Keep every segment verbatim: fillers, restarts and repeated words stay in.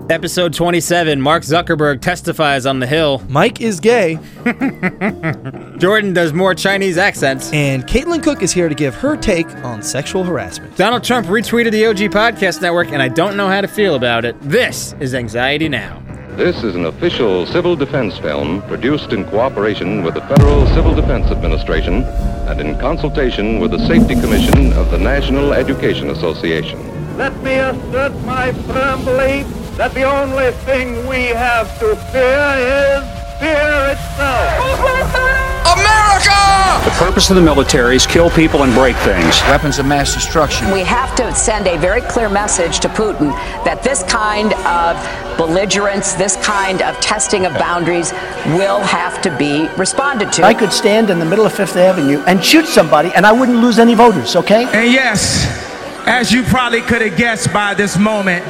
Episode twenty-seven, Mark Zuckerberg testifies on the Hill. Mike is gay. Jordan does more Chinese accents. And Caitlin Cook is here to give her take on sexual harassment. Donald Trump retweeted the O G Podcast Network, and I don't know how to feel about it. This is Anxiety Now. This is an official civil defense film produced in cooperation with the Federal Civil Defense Administration and in consultation with the Safety Commission of the National Education Association. Let me assert my firm belief that the only thing we have to fear is fear itself. America! The purpose of the military is kill people and break things. Weapons of mass destruction. We have to send a very clear message to Putin that this kind of belligerence, this kind of testing of boundaries will have to be responded to. I could stand in the middle of Fifth Avenue and shoot somebody and I wouldn't lose any voters, okay? And yes, as you probably could have guessed by this moment,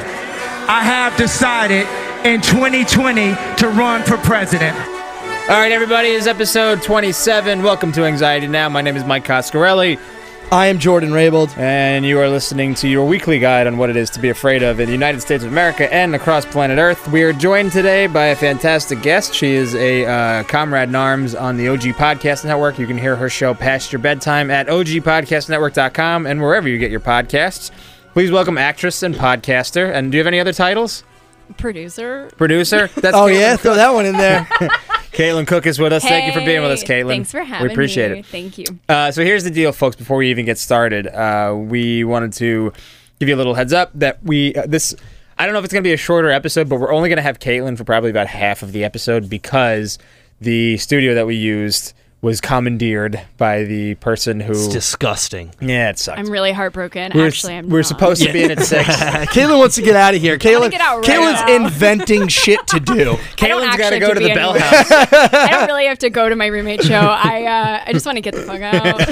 I have decided in twenty twenty to run for president. All right, everybody, this is episode twenty-seven. Welcome to Anxiety Now. My name is Mike Coscarelli. I am Jordan Raybold. And you are listening to your weekly guide on what it is to be afraid of in the United States of America and across planet Earth. We are joined today by a fantastic guest. She is a uh, comrade in arms on the O G Podcast Network. You can hear her show Past Your Bedtime at O G podcast network dot com and wherever you get your podcasts. Please welcome actress and podcaster. And do you have any other titles? Producer. Producer? That's oh, Caitlin yeah? Cook. Throw that one in there. Caitlin Cook is with us. Hey, Thank you for being with us, Caitlin. Thanks for having me. We appreciate me. it. Thank you. Uh, so here's the deal, folks. Before we even get started, uh, we wanted to give you a little heads up that we uh, this. I don't know if it's going to be a shorter episode, but we're only going to have Caitlin for probably about half of the episode because the studio that we used was commandeered by the person who. It's disgusting. Yeah, it sucks. I'm really heartbroken. We're, Actually, I'm we're not. supposed to be in at six. Caitlin wants to get out of here. Caitlin, get out right Caitlin's now. inventing shit to do. Caitlin's got to actually go have to to the be Bell anywhere. House. I don't really have to go to my roommate's show. I uh, I just want to get the fuck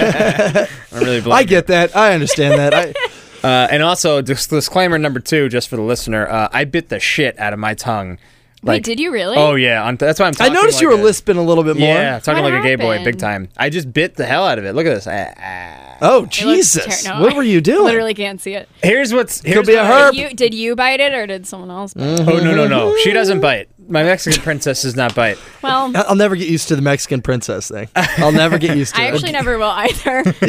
out. I really blame I get that. I understand that. I, Uh, and also, dis- disclaimer number two, just for the listener, uh, I bit the shit out of my tongue. Wait, did you really? Oh, yeah. On, that's why I'm I talking noticed like you were a- lisping a little bit more. Yeah, talking What like a gay boy, happened? big time. I just bit the hell out of it. Look at this. Ah, ah. Oh, It looks Jesus. ter- no, What were you doing? Literally can't see it. Here's what's... Here's Could be a what- herb. Did you, did you bite it or did someone else bite it? Oh, no, no, no. She doesn't bite. My Mexican princess does not bite. Well, I'll never get used to the Mexican princess thing. I'll never get used to I it. actually never will either. but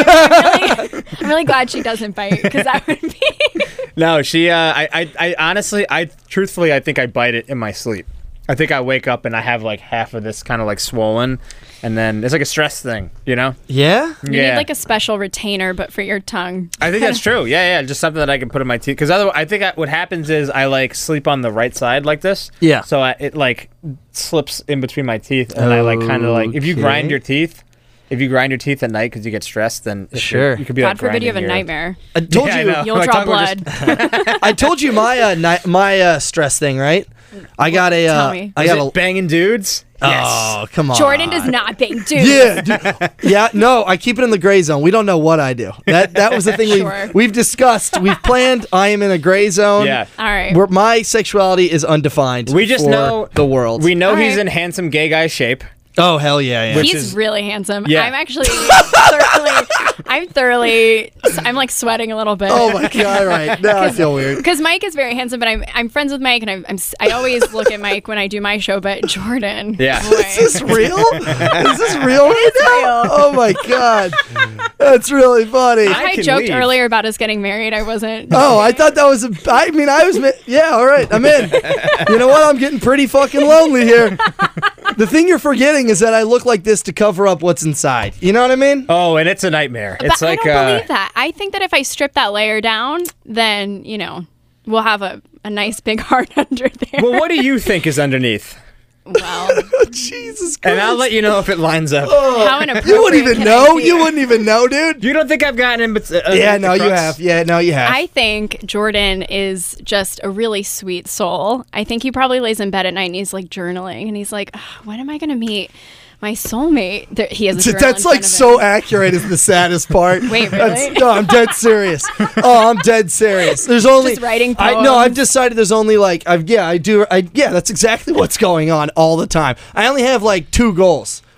I'm really, I'm really glad she doesn't bite because that would be... No, she... Uh, I, I, I honestly, I truthfully, I think I bite it in my sleep. I think I wake up and I have like half of this kind of like swollen, and then it's like a stress thing, you know? Yeah? You yeah. need like a special retainer, but for your tongue. I think that's true. Yeah, yeah, just something that I can put in my teeth. Because otherwise, I think I, what happens is I like sleep on the right side like this. Yeah. So I, it like slips in between my teeth, and I like kind of like if you Okay. grind your teeth, if you grind your teeth at night because you get stressed, then it, Sure. you could be God like forbid you have a grinding your- nightmare. I told Yeah, I you. know. You'll My draw tongue will blood. just- I told you my uh, ni- my uh, stress thing, right? I got a. Tell Uh, me. I Is got it a. banging dudes. Oh, come on. Jordan does not bang dudes. Yeah, dude. yeah. No, I keep it in the gray zone. We don't know what I do. That that was the thing Sure. we've, we've discussed. We've planned. I am in a gray zone. Yeah. All right. Where my sexuality is undefined. We just for know the world. We know All he's right. in handsome gay guy shape. oh hell yeah, yeah. Which He's is- really handsome. Yeah. I'm actually thoroughly, I'm thoroughly, I'm like sweating a little bit. Oh my god! Right now I feel weird. Because Mike is very handsome, but I'm I'm friends with Mike, and I'm, I'm s- I always look at Mike when I do my show. But Jordan, Yeah. boy. Is this real? Is this real right now? real. Oh my god, that's really funny. I I can joked leave. earlier about us getting married. I wasn't. Oh, I thought that was a. I mean, I was. mi- Yeah, all right, I'm in. You know what? I'm getting pretty fucking lonely here. The thing you're forgetting is that I look like this to cover up what's inside. You know what I mean? Oh, and it's a nightmare. But It's like I don't uh, believe that. I think that if I strip that layer down, then you know we'll have a, a nice big heart under there. well, what do you think is underneath? Well, Jesus Christ. And I'll let you know if it lines up. how inappropriate. You wouldn't even can know. I be? You wouldn't even know, dude. You don't think I've gotten in? But uh, Yeah, the no, you crux? have. Yeah, no, you have. I think Jordan is just a really sweet soul. I think he probably lays in bed at night and he's like journaling and he's like, "Ugh, when am I going to meet my soulmate?" There, he has a journal That's in like front of so him. accurate is the saddest part. Wait, That's- really? no, I'm dead serious. Oh, I'm dead serious. There's only Just writing I, no, poems. I've decided there's only like I've yeah, I do I yeah, that's exactly what's going on all the time. I only have like two goals.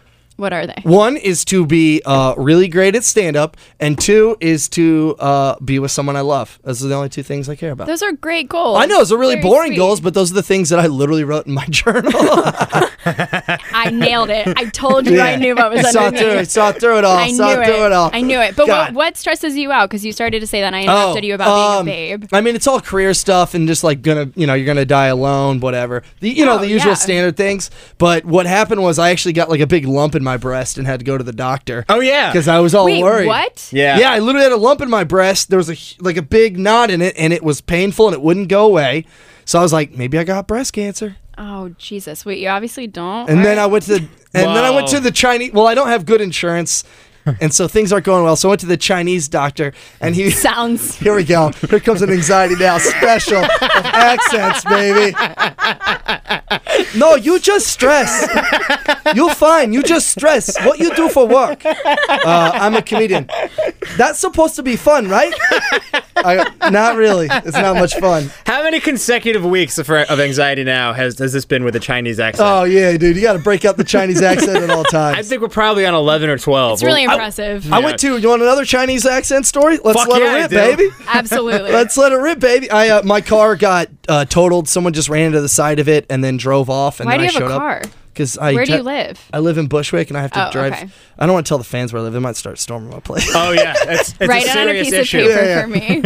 What are they? One is to be uh, really great at stand-up, and two is to uh, be with someone I love. Those are the only two things I care about. Those are great goals. I know, those are really Very boring sweet. goals, but those are the things that I literally wrote in my journal. I nailed it. I told you I knew what was I saw underneath. through it. Saw through it all. I saw knew through it. it all. I knew it. But what, God. what stresses you out? Because you started to say that and I interrupted Oh, you about um, being a babe. I mean, it's all career stuff and just like gonna, you know, you're gonna die alone, whatever. The, you know, Oh, the usual yeah. standard things. But what happened was I actually got like a big lump in my breast and had to go to the doctor. Oh yeah, because I was all Wait, worried. what? Yeah. Yeah, I literally had a lump in my breast. There was a h- like a big knot in it, and it was painful, and it wouldn't go away. So I was like, maybe I got breast cancer. Oh, Jesus. Wait, you obviously don't. And then Right. I went to, the, and then I went Whoa. to the Chinese. Well, I don't have good insurance, and so things aren't going well. So I went to the Chinese doctor, and he Sounds. Here we go. Here comes an anxiety now special of accents, baby. No, you just stress. You're fine. You just stress. What you do for work? Uh, I'm a comedian. That's supposed to be fun, right? I, not really. It's not much fun. How many consecutive weeks of, of anxiety now has has this been with a Chinese accent? Oh yeah, dude. You got to break out the Chinese accent at all times. I think we're probably on eleven or twelve. It's really Well, impressive. I went to. You want another Chinese accent story? Let's Fuck let yeah, I it rip, do. baby. Absolutely. Let's let it rip, baby. I uh, my car got uh, totaled. Someone just ran into the side of it and then drove off. And Why then do you I have a showed car? Up because I Where do te- you live? I live in Bushwick, and I have to Oh, drive. okay. I don't want to tell the fans where I live. They might start storming my place. Oh yeah, it's, it's Write a it on a serious piece issue. of paper Yeah, yeah. for me.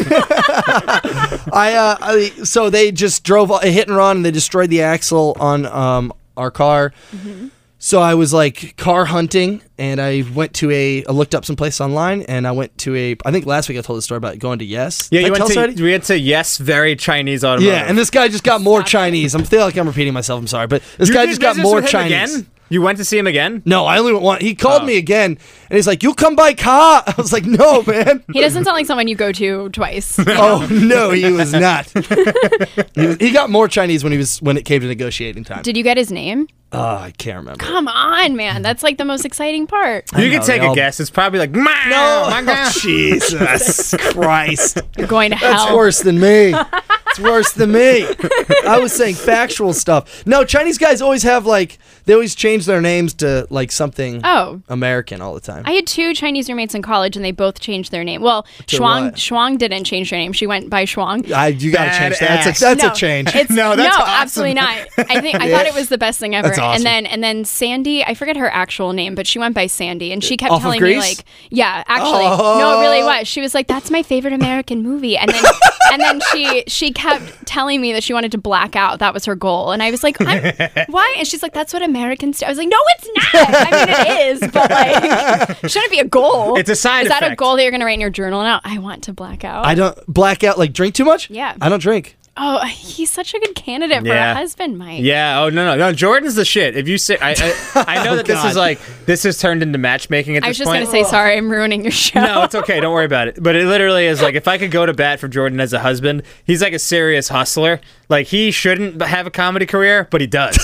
I, uh, I so they just drove a hit and run, and they destroyed the axle on um our car. Mm-hmm. So I was like car hunting, and I went to a. I looked up some place online, and I went to a. I think last week I told the story about going to Yes. Yeah, Did I you went tell this to already? we went to Yes, very Chinese automotive. Yeah, and this guy just got more Chinese. I'm feel like I'm repeating myself. I'm sorry, but this You guy did just got business more with him Chinese. Again? You went to see him again? No, I only went one. He called Oh. me again, and he's like, "You come by car." I was like, "No, man." He doesn't sound like someone you go to twice. Oh no, he was not. he, was, he got more Chinese when he was when it came to negotiating time. Did you get his name? Oh, I can't remember. Come on, man. That's like the most exciting part. You know, can take they a all- guess. It's probably like, no, Oh, Jesus Christ. You're going to That's hell. worse than me. It's worse than me. I was saying factual stuff. No, Chinese guys always have like they always change their names to like something Oh. American all the time. I had two Chinese roommates in college, and they both changed their name. Well, To Shuang what? Shuang didn't change their name. She went by Shuang. I, you gotta change that. That's Badass. a, that's no, a change. It's, No, that's no, awesome. absolutely not. I think I Yeah. thought it was the best thing ever. That's awesome. And then and then Sandy, I forget her actual name, but she went by Sandy, and she kept Off of telling me Grease? like, yeah, actually, Oh. no, it really was. She was like, "That's my favorite American movie," and then and then she she kept telling me that she wanted to black out. That was her goal, and I was like, I'm, "Why?" And she's like, "That's what Americans do." I was like, "No, it's not. I mean, it is, but like, shouldn't be a goal. It's a side Is that a effect. goal that you're gonna write in your journal now? I want to black out. I don't black out like drink too much. Yeah. I don't drink. Oh, he's such a good candidate for Yeah. a husband, Mike. Yeah. Oh no, no, no. Jordan's the shit. If you say, I, I, I know Oh, that this God. is like this has turned into matchmaking at I this was just point. gonna say sorry, I'm ruining your show. No, it's okay. Don't worry about it. But it literally is like if I could go to bat for Jordan as a husband, he's like a serious hustler. Like he shouldn't have a comedy career, but he does.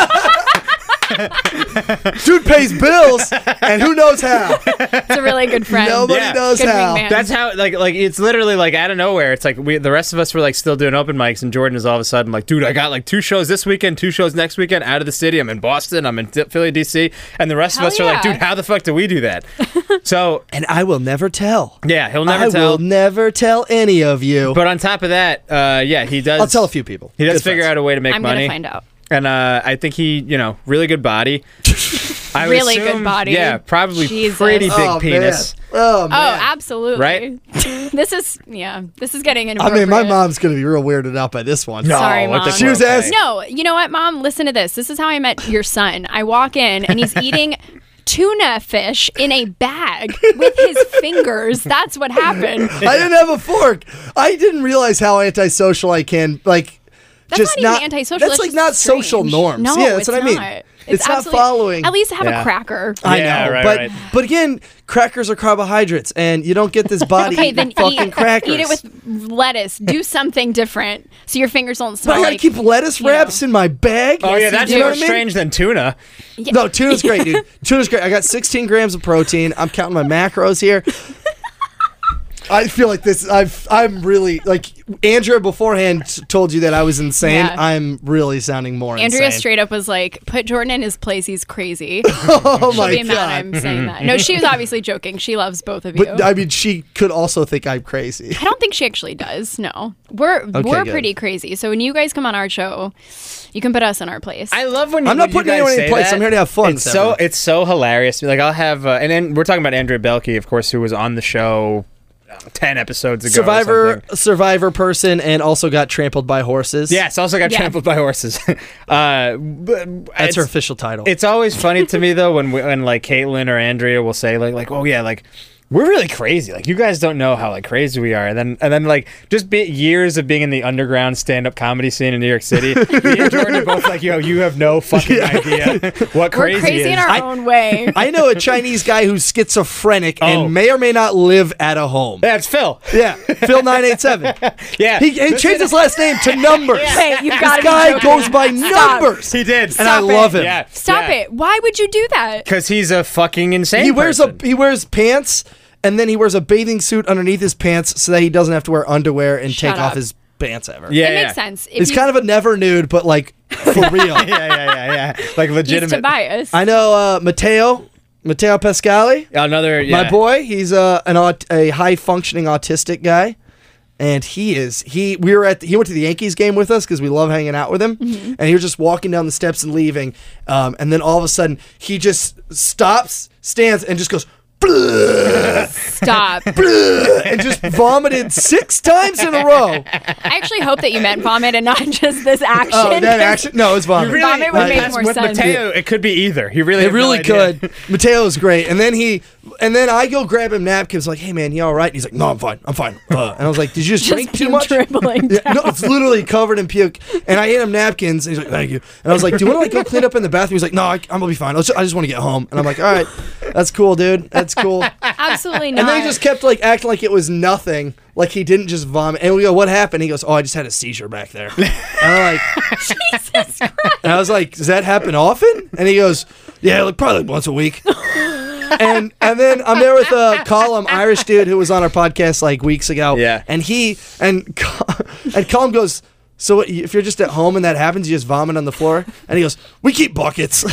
Dude pays bills, and who knows how? It's a really good friend. Nobody Yeah. knows Good how. wingman. That's how like like it's literally like out of nowhere. It's like we the rest of us were like still doing open mics, and Jordan is all of a sudden like, dude, I got like two shows this weekend, two shows next weekend, out of the city. I'm in Boston, I'm in D- Philly, D C, and the rest Hell of us are like, yeah. dude, how the fuck do we do that? So And I will never tell. yeah, he'll never I tell. will never tell any of you. But on top of that, uh, yeah, he does. I'll tell a few people. He does Good figure friends. out a way to make I'm money. gonna find out. And uh, I think he, you know, really good body. I would Really good assume- body. Yeah, probably Jesus. pretty big Oh, penis. Man. Oh, man. Oh, absolutely. Right? This is yeah. This is getting I inappropriate. mean, my mom's going to be real weirded out by this one. No, Sorry, I Mom. think She we're was okay. asking- No, you know what, Mom? Listen to this. This is how I met your son. I walk in and he's eating tuna fish in a bag with his fingers. That's what happened. I didn't have a fork. I didn't realize how antisocial I can, like, That's just not, not even antisocial. That's That's like just not strange. social norms. No, yeah, that's it's what I mean. not. It's, not absolutely- following. At least have Yeah. a cracker. I Yeah, know, right, but right. but again, crackers are carbohydrates, and you don't get this body Okay, eating then fucking eat, crackers. eat it with lettuce. Do something different so your fingers don't But smell I gotta like. keep lettuce you know. wraps in my bag. Oh Yes, yeah, you that's do. more You know what I mean? strange than tuna. No, tuna's great, dude. Tuna's great. I got sixteen grams of protein. I'm counting my macros here. I feel like this. I've. I'm really like Andrea beforehand told you that I was insane. Yeah. I'm really sounding more Andrea insane. straight up was like, "Put Jordan in his place. He's crazy." Oh She'll my be mad God. I'm saying that. No, she was obviously joking. She loves both of you. But I mean, she could also think I'm crazy. I don't think she actually does. No, we're we're good. pretty crazy. So when you guys come on our show, you can put us in our place. I love when you, I'm not when you putting guys anyone in say place. that. I'm here to have fun, It's so Severin. it's so hilarious. Like I'll have, uh, and then we're talking about Andrea Belke, of course, who was on the show uh, ten episodes ago. or Survivor, something. survivor person, and also got trampled by horses. Yes, also got Yeah. trampled by horses. uh, but That's it's, her official title. It's always funny to me though when we, when like Caitlin or Andrea will say like like oh yeah like. We're really crazy. Like you guys don't know how like crazy we are. And then and then like just be, years of being in the underground stand-up comedy scene in New York City. Me and Jordan are both like, yo, you have no fucking idea what we're crazy, crazy is. in our I- own way. I know a Chinese guy who's schizophrenic Oh. and may or may not live at a home. Yeah, it's Phil. Yeah, Phil nine eight seven. Yeah. He, he changed his last name to Numbers. Hey, you've This got to guy be joking. goes by Stop. Numbers. He did. And I Stop love it. him. Yeah. Stop yeah. it. Why would you do that? Because he's a fucking insane He wears person. a he wears pants and then he wears a bathing suit underneath his pants so that he doesn't have to wear underwear and Shut take up. off his pants ever. Yeah, It yeah. makes sense. If He's you- kind of a never nude, but like for real. yeah, yeah, yeah, yeah. Like he's legitimate. Tobias. I know uh, Matteo, Matteo Pascali, Another, yeah. my boy. He's uh, an aut- a high functioning autistic guy, and he is he. We were at the, he went to the Yankees game with us because we love hanging out with him, Mm-hmm. and he was just walking down the steps and leaving, um, and then all of a sudden he just stops, stands, and just goes. Stop. And just vomited six times in a row. I actually hope that you meant vomit and not just this action. Oh, that action? No, it's vomit. You really, Vomit would like, make that's- more with sense. Mateo, it could be either. He really, It had no really idea. could. Mateo's great. And then he, and then I go grab him napkins. Like, hey man, you all right? And he's like, no, I'm fine. I'm fine. Uh, and I was like, did you just, Just drink too puke much? dribbling Yeah, down. no, it's literally covered in puke. And I hand him napkins. And he's like, thank you. And I was like, do you want to like go clean up in the bathroom? He's like, no, I, I'm gonna be fine. Let's ju- I just want to get home. And I'm like, all right, that's cool, dude. That's cool. Absolutely not. And then he just kept like acting like it was nothing. Like he didn't just vomit. And we go, what happened? He goes, oh, I just had a seizure back there. And I'm like, Jesus Christ. and I was like, does that happen often? And he goes, yeah, like probably like once a week. and and then I'm there with a Colum, Irish dude who was on our podcast like weeks ago. Yeah. And he and Col- and Colum goes, so what, if you're just at home and that happens, you just vomit on the floor? And he goes, we keep buckets.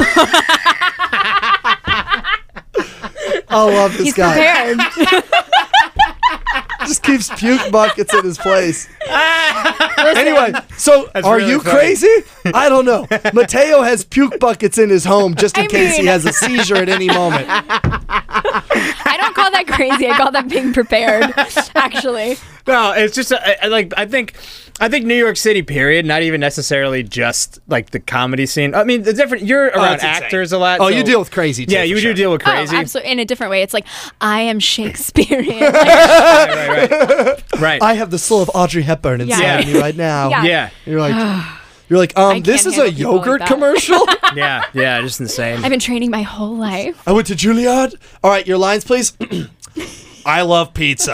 I love this He's guy. prepared. Just keeps puke buckets in his place. Listen, Anyway, so That's are really you funny. crazy? I don't know. Mateo has puke buckets in his home just in I case he mean- has a seizure at any moment. I don't call that crazy. I call that being prepared. Actually, No, it's just I, I like I think I think New York City, period. Not even necessarily just like the comedy scene. I mean, the different. You're around it's insane. actors a lot. Oh, so- you deal with crazy too. Yeah, for you sure. do deal with crazy. oh, absolutely. In a different way, it's like I am Shakespearean. Like, right, right, right. I have the soul of Audrey Hepburn inside Yeah. of me right now. Yeah. yeah, You're like, you're like, um, can't this is a handle people like yogurt that. commercial. yeah, yeah. Just insane. I've been training my whole life. I went to Juilliard. All right, your lines, please. I love pizza.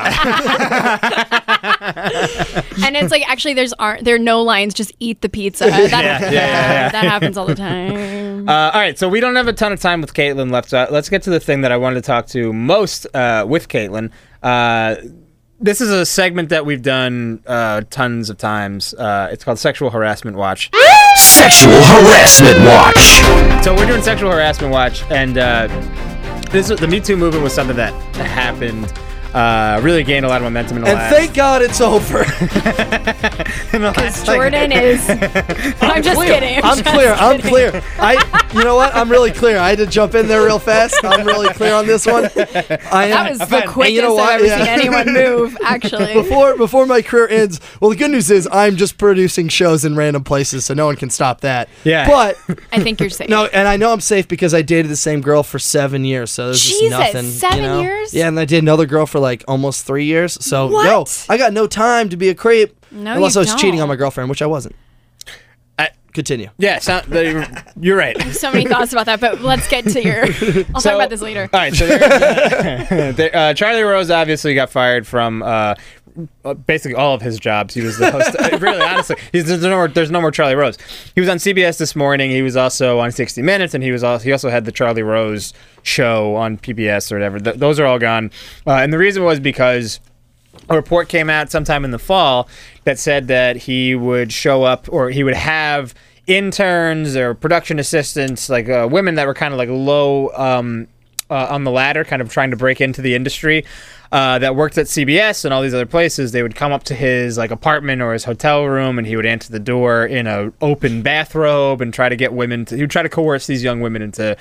And it's like actually there's aren't there are no lines, just eat the pizza. That, yeah, yeah, yeah. that happens all the time. Uh, all right, so we don't have a ton of time with Caitlin left. So let's get to the thing that I wanted to talk to most uh, with Caitlin. Uh, this is a segment that we've done uh, tons of times. Uh, it's called Sexual Harassment Watch. Sexual Harassment Watch. So we're doing Sexual Harassment Watch, and uh, this the Me Too movement was something that happened. Uh, really gained a lot of momentum in the And last. thank God it's over. in the last, like- Jordan is. I'm just Clear. kidding. I'm just clear. I'm kidding. clear. I, you know what? I'm really clear. I had to jump in there real fast. I'm really clear on this one. I am. That was the And you quickest know what? I've ever Yeah. seen anyone move. Actually, Before before my career ends, well, the good news is I'm just producing shows in random places, so no one can stop that. Yeah. But I think you're safe. no, and I know I'm safe because I dated the same girl for seven years, so there's just Jesus, nothing. seven you know? years? Yeah, and I dated another girl for like almost three years. So What? yo, I got no time to be a creep No, unless you I was cheating don't. on my girlfriend, which I wasn't. I- Continue. yeah, sound, you're, you're right. So many thoughts about that, but let's get to your. I'll So- talk about this later. All right, so there's, there- uh, Charlie Rose obviously got fired from uh, uh, basically all of his jobs. He was the host. uh, really, honestly, he's, there's, no more, there's no more Charlie Rose. He was on C B S this morning. He was also on sixty minutes, and he was also, he also had the Charlie Rose show on P B S or whatever. Th- those are all gone. Uh, and the reason was because a report came out sometime in the fall that said that he would show up, or he would have interns or production assistants, like uh, women that were kind of like low um, uh, on the ladder, kind of trying to break into the industry, uh, that worked at C B S and all these other places. They would come up to his like apartment or his hotel room, and he would answer the door in a open bathrobe and try to get women to, he would try to coerce these young women into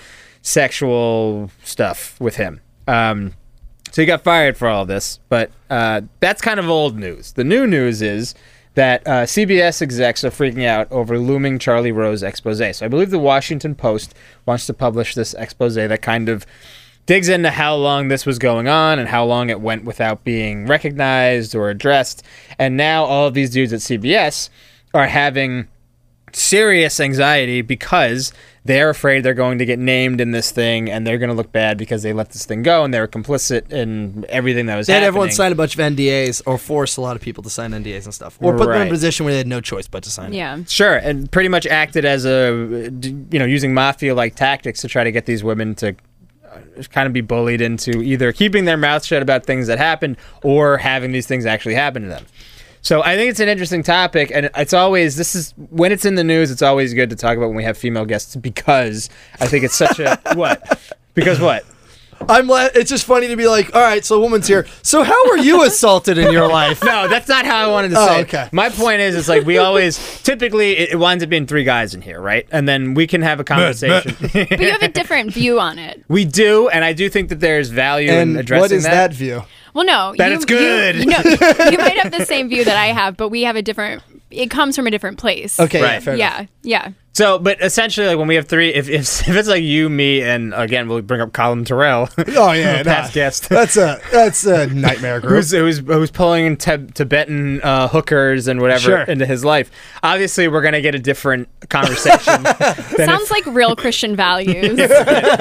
sexual stuff with him. Um, so he got fired for all of this, but uh, that's kind of old news. The new news is that uh, C B S execs are freaking out over looming Charlie Rose expose. So I believe the Washington Post wants to publish this expose that kind of digs into how long this was going on and how long it went without being recognized or addressed. And now all of these dudes at C B S are having serious anxiety because they're afraid they're going to get named in this thing and they're going to look bad because they let this thing go and they were complicit in everything that was they had happening. everyone sign a bunch of N D As or force a lot of people to sign N D As and stuff. Or put them in Right. a position where they had no choice but to sign it. Yeah. Sure, and pretty much acted as a, you know, using mafia-like tactics to try to get these women to kind of be bullied into either keeping their mouth shut about things that happened or having these things actually happen to them. So I think it's an interesting topic, and it's always, this is, when it's in the news, it's always good to talk about when we have female guests because I think it's such a, what? Because what? I'm. La- it's just funny to be like, all right, so a woman's here. So how were you assaulted in your life? No, that's not how I wanted to Oh, say it. okay. My point is, it's like we always, typically, it, it winds up being three guys in here, right? And then we can have a conversation. But you have a different view on it. We do, and I do think that there's value And in addressing what is that. that view? Well, no. That you, it's good. You, you, know, you might have the same view that I have, but we have a different, it comes from a different place. Okay, Right. yeah, fair Yeah, enough. yeah. So, but essentially, like when we have three, if, if if it's like you, me, and again, we'll bring up Colin Terrell. Oh yeah, past nah. guest. That's a that's a nightmare group. Who's, who's, who's pulling in Tib- Tibetan uh, hookers and whatever Sure. into his life. Obviously, we're going to get a different conversation than, Sounds if, like real Christian values. than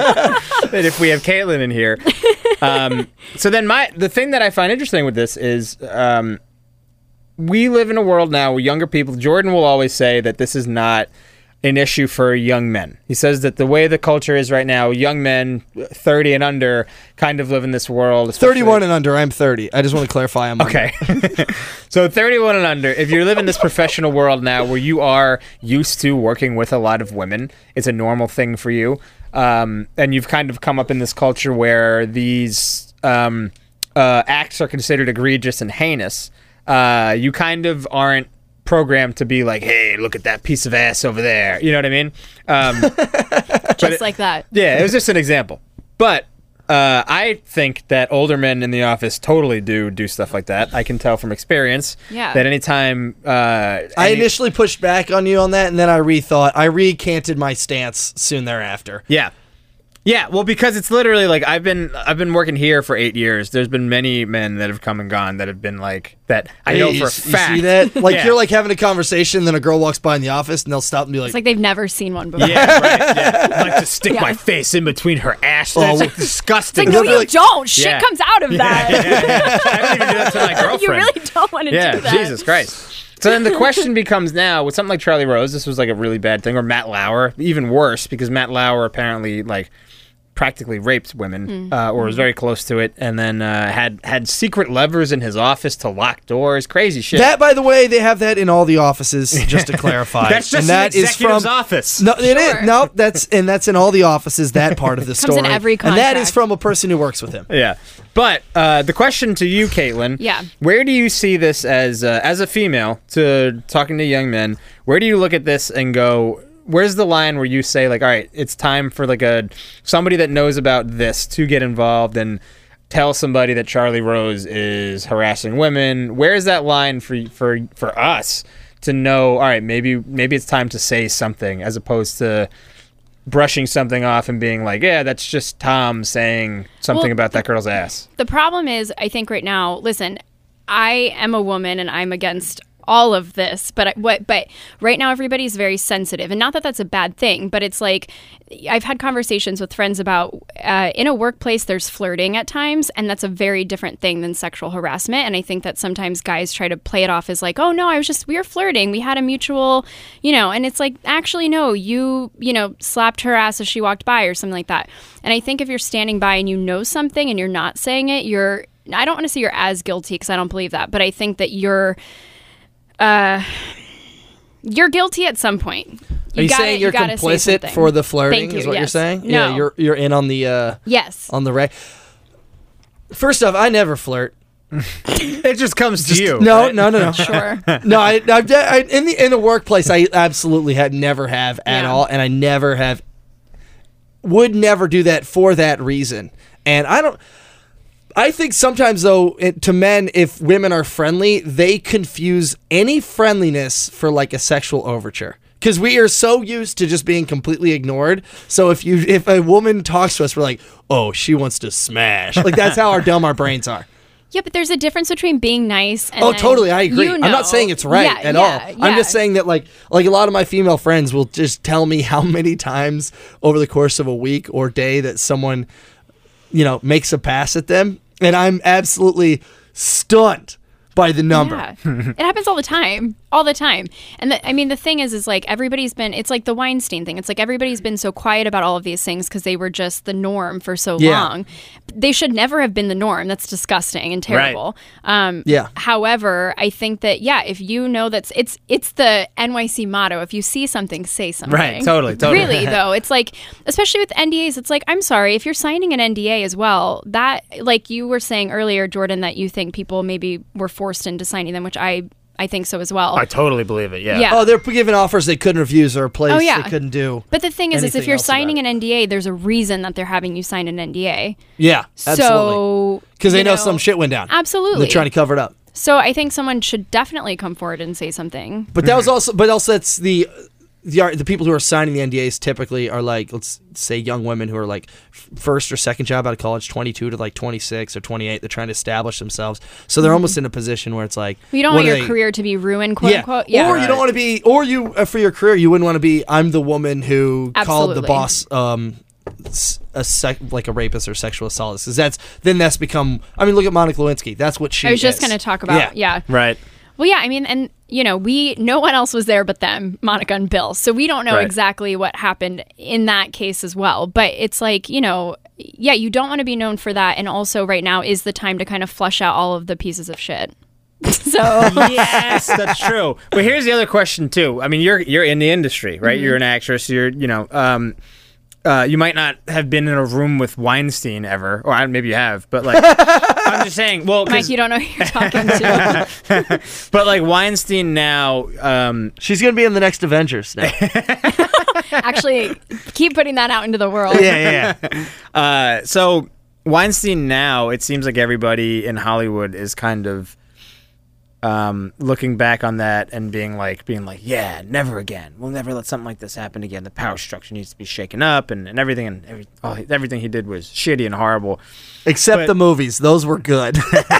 if we have Caitlin in here. Um, so then my the thing that I find interesting with this is um, we live in a world now where younger people, Jordan will always say that this is not an issue for young men. He says that the way the culture is right now, young men thirty and under kind of live in this world. especially- thirty-one and under. I'm thirty. I just want to clarify. I'm Okay. So thirty-one and under, if you're living this professional world now where you are used to working with a lot of women, it's a normal thing for you. Um, and you've kind of come up in this culture where these um, uh, acts are considered egregious and heinous. Uh, you kind of aren't programmed to be like, hey, look at that piece of ass over there. You know what I mean? Um, Just like that. yeah, it was just an example. But uh, I think that older men in the office totally do do stuff like that. I can tell from experience Yeah. that anytime... Uh, I any- initially pushed back on you on that, and then I rethought. I recanted my stance soon thereafter. Yeah. Yeah, well, because it's literally like I've been I've been working here for eight years. There's been many men that have come and gone that have been like that. I know Hey, for you, a s- you fact. see that? Like Yeah. you're like having a conversation, then a girl walks by in the office, and they'll stop and be like, It's like they've never seen one before. Yeah, right. Yeah. I'd like to stick Yeah. my face in between her ass. Oh. That's like It's disgusting. like, no, They'll be you like- don't. Shit Yeah. comes out of that. I don't even do that to my girlfriend. You really don't want to Yeah, do that. Jesus Christ. So then the question becomes now, with something like Charlie Rose, this was like a really bad thing, or Matt Lauer, even worse, because Matt Lauer apparently like practically raped women, uh, or was very close to it, and then uh, had had secret levers in his office to lock doors. Crazy shit. that. By the way, they have that in all the offices. Just to clarify, That's just and an that is executive's from office. No, it is Sure. no. That's and that's in all the offices. That part of the Comes story, in every and that is contract. from a person who works with him. Yeah, but uh, the question to you, Caitlin, Yeah. where do you see this as uh, as a female to talking to young men? Where do you look at this and go, where's the line where you say like, all right, it's time for like a somebody that knows about this to get involved and tell somebody that Charlie Rose is harassing women? Where is that line for for for us to know, all right, maybe maybe it's time to say something as opposed to brushing something off and being like, yeah, that's just Tom saying something Well, about that girl's ass. The problem is, I think right now, listen, I am a woman and I'm against all of this, but I, what but right now everybody's very sensitive, and not that that's a bad thing, but it's like I've had conversations with friends about uh, in a workplace there's flirting at times, and that's a very different thing than sexual harassment. And I think that sometimes guys try to play it off as like, oh no, I was just we were flirting, we had a mutual, you know, and it's like, actually no, you you know slapped her ass as she walked by or something like that. And I think if you're standing by and you know something and you're not saying it, you're I don't want to say you're as guilty because I don't believe that, but I think that you're, uh, you're guilty at some point. You Are you gotta, saying you're you complicit for the flirting? Thank you, is what yes. you're saying? No. Yeah, you're you're in on the uh, yes on the right. First off, I never flirt. It just comes Just- to you. No, right? no, no, no. Sure. No, I, I, I in the in the workplace, I absolutely have never have at Yeah. all, and I never have. Would never do that for that reason, and I don't. I think sometimes though, it, to men, if women are friendly, they confuse any friendliness for like a sexual overture. Because we are so used to just being completely ignored. So if you if a woman talks to us, we're like, oh, she wants to smash. Like that's how our dumb our brains are. Yeah, but there's a difference between being nice and Oh, then totally. I agree. you I'm know. not saying it's right Yeah, at yeah, all. I'm yeah. just saying that, like, like a lot of my female friends will just tell me how many times over the course of a week or day that someone, you know, makes a pass at them, and I'm absolutely stunned by the number. Yeah. It happens all the time. All the time. And the, I mean, the thing is, is like everybody's been, it's like the Weinstein thing. It's like everybody's been so quiet about all of these things because they were just the norm for so Yeah. long. They should never have been the norm. That's disgusting and terrible. Um, Yeah. However, I think that, yeah, if you know that's, it's, it's the N Y C motto. If you see something, say something. Right, totally, totally. Really, though, it's like, especially with N D As, it's like, I'm sorry, if you're signing an N D A as well, that, like you were saying earlier, Jordan, that you think people maybe were forced into signing them, which I I think so as well. I totally believe it. Yeah. Yeah. Oh, they're giving offers they couldn't refuse or a place Oh, yeah. they couldn't do. But the thing is, is if anything you're else about signing it. an N D A, there's a reason that they're having you sign an N D A. Yeah, absolutely. So Because they you know, some shit went down. Absolutely. They're trying to cover it up. So I think someone should definitely come forward and say something. But that was also, but also that's the, the the people who are signing the N D As typically are like, let's say young women who are like f- first or second job out of college, twenty-two to like twenty-six or twenty-eight. They're trying to establish themselves, so they're Mhm. almost in a position where it's like, You don't what want are your they- career to be ruined, quote yeah. unquote. Yeah. Or you don't want to be, or you uh, for your career, you wouldn't want to be. I'm the woman who called the Absolutely. boss um, s- a sec- like a rapist or sexual assault. Because that's then that's become. I mean, look at Monica Lewinsky. That's what she. I was just is. going to talk about. Yeah. Right. Well, yeah, I mean, and, you know, we, no one else was there but them, Monica and Bill. So we don't know Right. exactly what happened in that case as well. But it's like, you know, yeah, you don't want to be known for that. And also right now is the time to kind of flush out all of the pieces of shit. So Yes, that's true. But here's the other question too. I mean, you're you're in the industry, right? Mm-hmm. You're an actress. You're you know, um, uh, you might not have been in a room with Weinstein ever, or I- maybe you have. But like, I'm just saying. Well, 'cause- Mike, you don't know who you're talking to. but like Weinstein now, um, She's gonna be in the next Avengers now. Actually, keep putting that out into the world. yeah, yeah. uh, so Weinstein now, it seems like everybody in Hollywood is kind of um, looking back on that and being like, being like, yeah, never again. We'll never let something like this happen again. The power structure needs to be shaken up, and, and everything, and every, oh, everything he did was shitty and horrible. Except But- the movies; those were good. He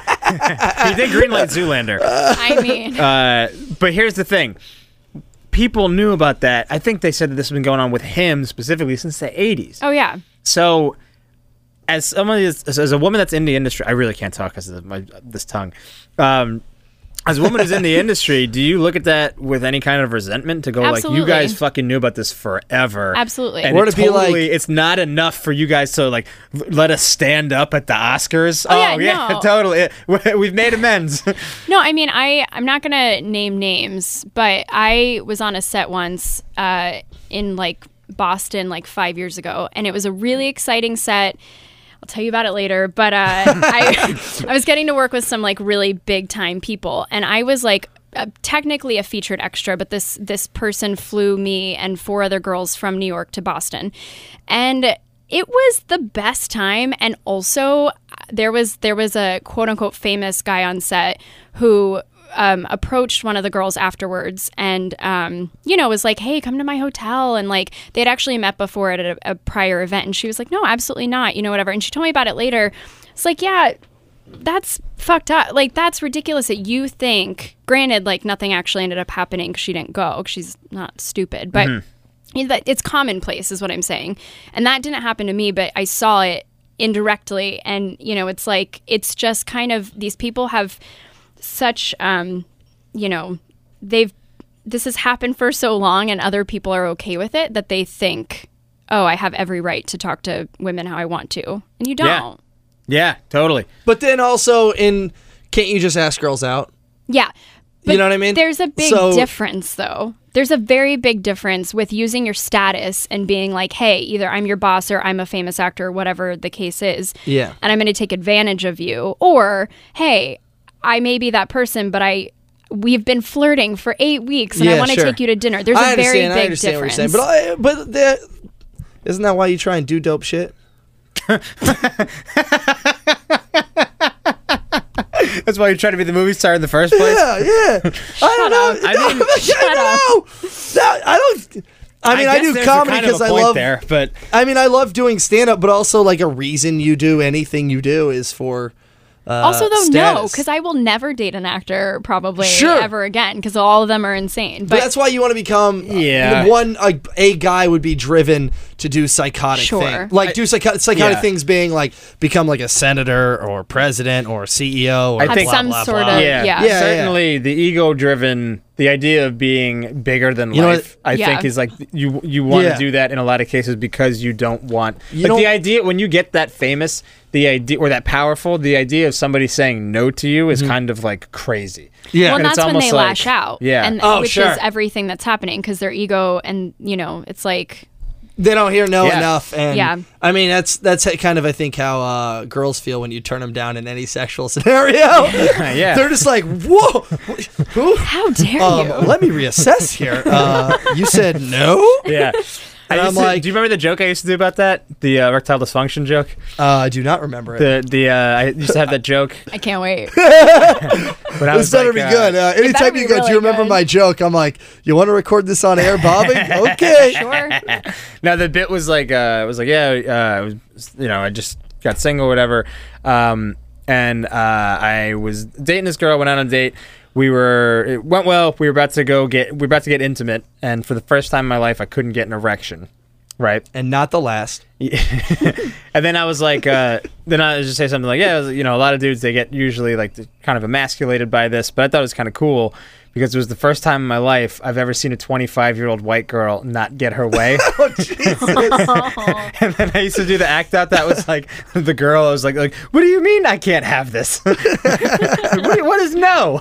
did Greenlight Zoolander. I mean, Uh, but here's the thing. People knew about that. I think they said that this has been going on with him specifically since the eighties. oh, yeah. So, as someone is, as a woman that's in the industry, I really can't talk because of my this tongue. Um, as a woman who's in the industry, do you look at that with any kind of resentment to go Absolutely. like, you guys fucking knew about this forever? Absolutely. And Or it to be like- totally, it's not enough for you guys to like l- let us stand up at the Oscars. Oh, yeah, no. totally. It- we've made amends. No, I mean, I, I'm not going to name names, but I was on a set once uh, in like Boston like five years ago, and it was a really exciting set. I'll tell you about it later, but uh, I, I was getting to work with some like really big time people, and I was like uh, technically a featured extra, but this this person flew me and four other girls from New York to Boston, and it was the best time. And also there was there was a quote unquote famous guy on set who um, approached one of the girls afterwards and, um, you know, was like, hey, come to my hotel. And like, they'd actually met before at a, a prior event. And she was like, no, absolutely not, you know, whatever. And she told me about it later. It's like, yeah, that's fucked up. Like, that's ridiculous that you think, granted, like nothing actually ended up happening because she didn't go, 'cause she's not stupid, but Mm-hmm. it- it's commonplace is what I'm saying. And that didn't happen to me, but I saw it indirectly. And, you know, it's like, it's just kind of, these people have such, um, you know, they've, this has happened for so long and other people are okay with it that they think, oh, I have every right to talk to women how I want to. And you don't. Yeah. Yeah, totally. But then also, in can't you just ask girls out? Yeah. But you know what I mean? There's a big So- difference, though. There's a very big difference with using your status and being like, hey, either I'm your boss or I'm a famous actor, whatever the case is. Yeah. And I'm going to take advantage of you. Or, hey, I may be that person, but I we've been flirting for eight weeks and I Yeah, want to sure. take you to dinner. There's I a very understand, I big understand difference. What you're saying, but I, but the, isn't that why you try and do dope shit? That's why you're trying to be the movie star in the first place? Yeah, yeah. I don't know. I mean, I don't know. No, I don't. I mean, I, guess do there's a comedy kind of because a I point love. there, but I mean, I love doing stand up, but also like a reason you do anything you do is for. Uh, Also, though, no, status. because I will never date an actor probably Sure. ever again because all of them are insane. But, But, that's why you want to become. Yeah. uh, one a, a guy would be driven to do psychotic Sure. thing, like do psycho- psychotic yeah. things, being like become like a senator or president or C E O. Or I have think- blah, some blah, sort blah. of yeah, yeah. Yeah. certainly the ego-driven, the idea of being bigger than You know life, what- I Yeah. think is like you you want to Yeah. do that in a lot of cases because you don't want You like don't- the idea when you get that famous, the idea or that powerful, the idea of somebody saying no to you is kind of like crazy. Yeah. Well, And and it's that's when almost they like- lash out. yeah. And Oh, which sure. is everything that's happening because their ego and, you know, it's like, They don't hear no Yeah. enough, and Yeah. I mean that's that's kind of I think how uh, girls feel when you turn them down in any sexual scenario. Yeah. They're just like, whoa, who? how dare Um, you? let me reassess here. Uh, you said no. Yeah. I And used I'm to- like- do you remember the joke I used to do about that? The uh, erectile dysfunction joke? Uh, I do not remember it. The the uh, I used to have that joke I can't wait. when I This was better like, be uh, good. Uh, anytime better you be go, do you really remember good. my joke? I'm like, you want to record this on air, Bobby? Okay. Sure. No, the bit was like, uh, it was like, yeah, uh, it was, you know, I just got single, whatever, um, and uh, I was dating this girl, went out on a date. We were, it went well. We were about to go get, we were about to get intimate, and for the first time in my life, I couldn't get an erection, right? And not the last. And then I was like, uh, then I was just say something like, yeah, it was, you know, a lot of dudes, they get usually like kind of emasculated by this, but I thought it was kind of cool because it was the first time in my life I've ever seen a twenty-five-year-old white girl not get her way. Oh, Jesus. And then I used to do the act out that was like the girl. I was like, like, what do you mean I can't have this? what, do- what is no?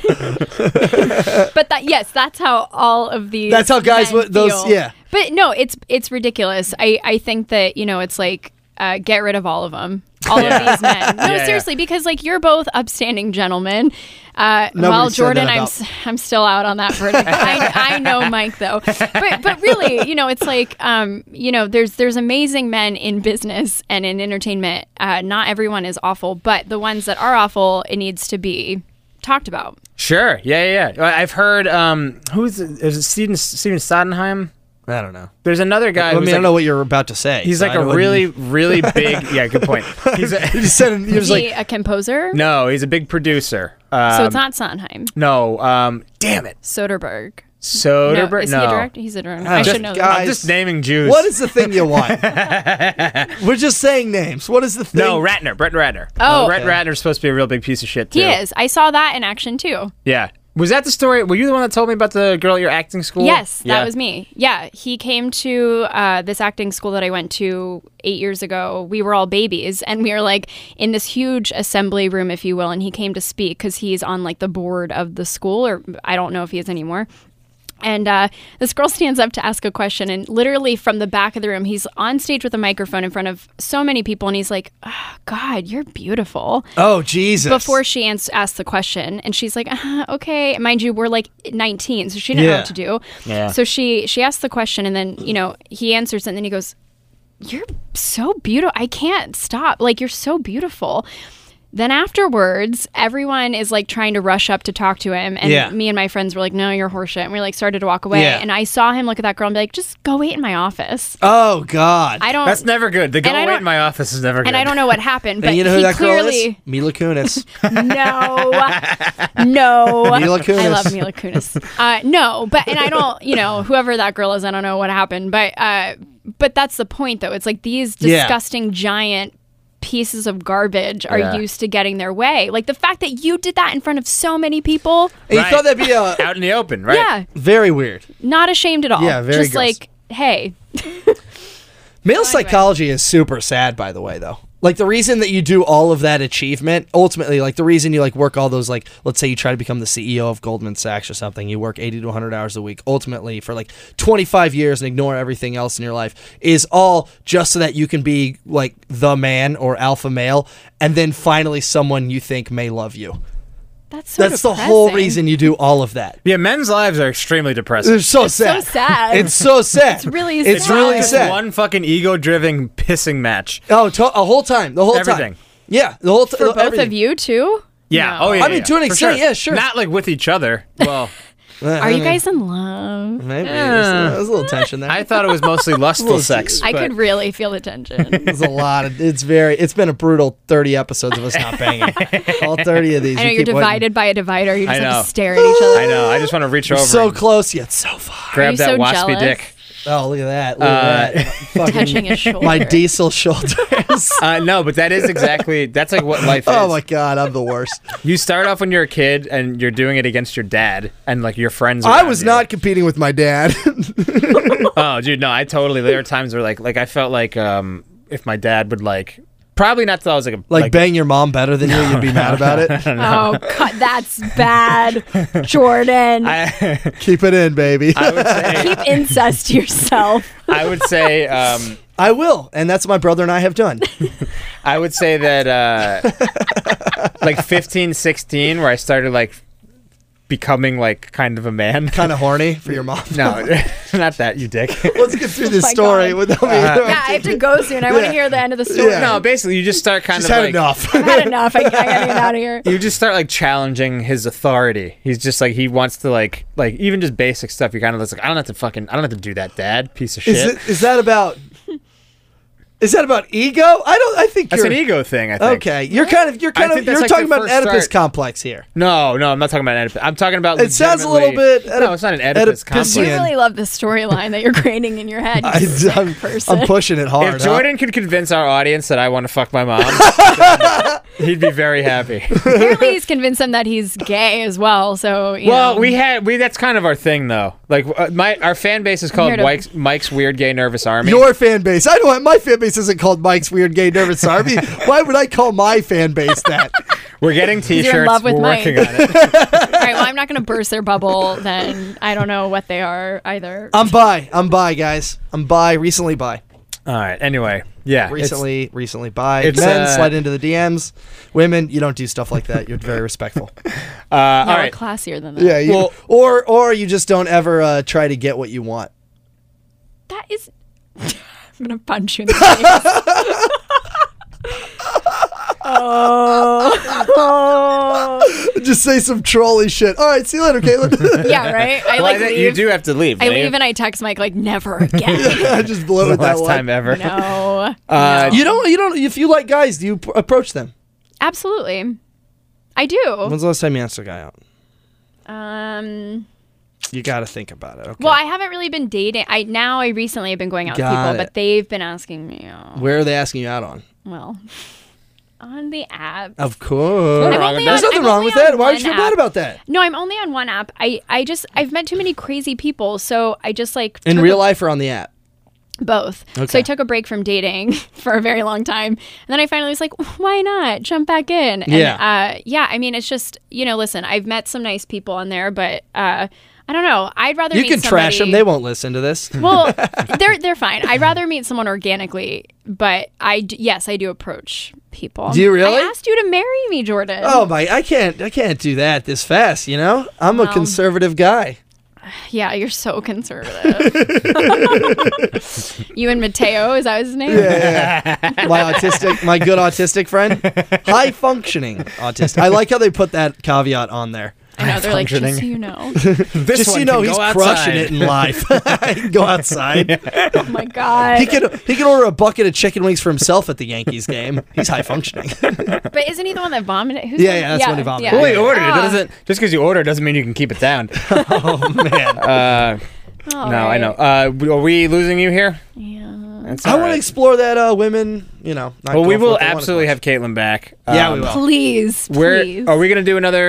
But that yes, that's how all of these That's how guys men would- those- feel. yeah. But no, it's it's ridiculous. I I think that, you know, it's like uh, get rid of all of them. All Yeah. of these men. No, Yeah, yeah. seriously, because like you're both upstanding gentlemen. Uh, Nobody while said Jordan, that I'm about- s- I'm still out on that verdict. I, I know Mike though, but but really, you know, it's like um, you know, there's there's amazing men in business and in entertainment. Uh, not everyone is awful, but the ones that are awful, it needs to be talked about. Sure. Yeah, yeah, yeah. I- I've heard, um, who's, is it Steven, Steven Sodenheim? I don't know. There's another guy I who's mean, I like, don't know what you're about to say. he's so like I a wouldn't- really, really big, yeah, good point. He's a, You just said it, you're Is just he like, a composer? no, he's a big producer. Um, So it's not Sondheim. No, um, damn it. Soderbergh. Soderbergh? No, is No. he a director? He's a director. Oh, I just should know guys. that. I'm just naming Jews. what is the thing you want? We're just saying names. What is the thing? No, Ratner. Brett Ratner. Oh. Brett Ratner's supposed to be a real big piece of shit, too. He is. I saw that in action too. Yeah. Was that the story? Were you the one that told me about the girl at your acting school? Yes, that Yeah. was me. Yeah, he came to uh, this acting school that I went to eight years ago. We were all babies, and we were like in this huge assembly room, if you will. And he came to speak because he's on like the board of the school, or I don't know if he is anymore. And uh, this girl stands up to ask a question, and literally from the back of the room, he's on stage with a microphone in front of so many people, and he's like, oh, God, you're beautiful. Oh, Jesus. Before she ans- asked the question, and she's like, uh, okay. Mind you, we're like nineteen, so she didn't know Yeah. what to do. Yeah. So she she asked the question, and then, you know, he answers it, and then he goes, you're so beautiful. I can't stop. Like, you're so beautiful. Then afterwards, everyone is like trying to rush up to talk to him. And Yeah. me and my friends were like, no, you're horseshit. And we like started to walk away. Yeah. And I saw him look at that girl and be like, just go wait in my office. Oh, God. I don't. That's never good. The go And I wait don't- in my office is never good. and I don't know what happened, but and you know who he that girl clearly. is? Mila Kunis. No, no. Mila Kunis. I love Mila Kunis. Uh, no, but and I don't, you know, whoever that girl is, I don't know what happened, but uh, but that's the point, though. It's like these Yeah. disgusting giant pieces of garbage are Yeah. used to getting their way. Like the fact that you did that in front of so many people, And you Right. thought that'd be a Out in the open, right? yeah, very weird. not ashamed at all. Yeah, very Just gross. like, hey, Male anyway. psychology is super sad, by the way, though. Like the reason that you do all of that achievement, ultimately, like the reason you like work all those, like let's say you try to become the C E O of Goldman Sachs or something, you work eighty to one hundred hours a week, ultimately for like twenty-five years and ignore everything else in your life, is all just so that you can be like the man or alpha male, and then finally someone you think may love you. That's so That's the depressing. whole reason you do all of that. Yeah, men's lives are extremely depressing. It's so It's sad. so sad. It's so sad. It's really It's sad. really Just sad. one fucking ego-driven pissing match. Oh, to- a whole time. The whole Everything. time. Yeah, the whole time. For both of you too? Yeah. No. Oh, yeah. I mean, yeah, to an for extent, sure. yeah, sure. Not like with each other. Well, Are you guys in love? Maybe. Yeah. There's, there's a little tension there. I thought it was mostly lustful Little- sex. I but- could really feel the tension. There's a lot of. It's very. It's been a brutal thirty episodes of us not banging. All thirty of these. I know you you're keep waiting. divided by a divider. You just I have know. to stare at each other. I know. I just want to reach You're over so and close yet so far. grab you that so waspy jealous? dick. Oh, look at that. Look Uh, at that. Fucking- Touching his shoulder. my diesel shoulders. Uh, no, but that is exactly, that's like what life is. Oh my god, I'm the worst. You start off when you're a kid and you're doing it against your dad and like your friends. I around was you. not competing with my dad. Oh, dude, no, I totally. There were times where like, like I felt like um, if my dad would like, probably not till I was like a like, bang your mom better than you, you'd be mad about it. Oh, God, that's bad, Jordan. I, Keep it in, baby. I would say, Keep incest to yourself. I would say, um, I will, and that's what my brother and I have done. I would say that uh, like fifteen, sixteen, where I started like becoming like kind of a man. Kind of horny for your mom. No, not that, you dick. Let's get through this my story God. without me. Uh, Yeah, I have to go soon. I want to Yeah. hear the end of the story. Yeah. No, basically, you just start kind She's of had like enough. I've had enough. I, I gotta get out of here. you just start like challenging his authority. He's just like he wants to like like even just basic stuff. You kind of just like I don't have to fucking I don't have to do that, Dad. Piece of shit. Is it? Is that about? Is that about ego? I don't. I think That's you're an ego thing. I think. Okay, you're kind of. You're I kind think of. that's You're like talking the about an first Oedipus start. complex here. No, no, I'm not talking about Oedipus. I'm talking about. It sounds a little legitimately- bit. No, it's not an Oedipus complex. You Oedipus-ian. really love the storyline that you're creating in your head. You I, sick I'm, person. I'm pushing it hard. If huh? Jordan could convince our audience that I want to fuck my mom, he'd be very happy. Apparently, he's convinced them that he's gay as well. So, you Well, know. we had we. That's kind of our thing, though. Like uh, my our fan base is called here to- Mike's, Mike's Weird Gay Nervous Army. Your fan base. I know my fan base isn't called Mike's Weird Gay Nervous Army. Why would I call my fan base that? We're getting you're in T-shirts. love with We're Mike. working on it. All right, well, I'm not going to burst their bubble. Then I don't know what they are either. I'm bi. I'm bi, guys. I'm bi. Recently bi. All right. Anyway, yeah. it's- Recently, recently bi. it's, Men uh, slide into the D Ms. Women, you don't do stuff like that. You're very respectful. Uh, no, all we're right. classier than that. Yeah. You, Well- or or you just don't ever uh, try to get what you want. That is. I'm gonna punch you in the face. oh. Just say some trolly shit. All right. See you later, Caitlin. Yeah, right. I Well, like I think leave. you do have to leave. I don't you? leave and I text Mike like never again. I just blew the it that last one. time ever. no. Uh, You don't. You don't. If you like guys, do you pr- approach them? Absolutely. I do. When's the last time you asked a guy out? Um. You got to think about it. Okay. Well, I haven't really been dating. I now I recently have been going out Got with people, it. but they've been asking me out. Where are they asking you out on? Well, on the app. Of course. I'm only There's on- nothing I'm wrong only with on that. Why would you one feel bad app. about that? No, I'm only on one app. I I just I've met too many crazy people, so I just like In took real a- life or on the app? both. So Okay. I took a break from dating for a very long time, and then I finally was like, why not jump back in? And, Yeah. uh, yeah. I mean, it's just you know, listen, I've met some nice people on there, but uh, I don't know. I'd rather You meet can trash them. somebody- They won't listen to this. Well, they're they're fine. I'd rather meet someone organically, but I d- yes, I do approach people. Do you really? I asked you to marry me, Jordan. Oh my! I can't. I can't do that this fast. You know, I'm a Well. conservative guy. Yeah, you're so conservative. You and Mateo, is that his name? Yeah, yeah. My autistic, my good autistic friend, high functioning autistic. I like how they put that caveat on there. I know, they're like, just so Functioning. you know. This Just so one you know, can he's go crushing outside. it in life. He can go outside. Oh my God. He could he could order a bucket of chicken wings for himself at the Yankees game. He's high functioning. But isn't he the one that vomited? Who's Yeah, the- yeah, that's when he vomited. Well, you ordered it. Ah. Doesn't just because you order doesn't mean you can keep it down. Oh man. Uh, All no, I right. know. Uh, are we losing you here? Yeah. That's I all want to right. explore that uh, women. You know. Not Well, we going for will what they want as absolutely much. have Caitlin back. Yeah, Um, we will. Please, Where please. are we going to do another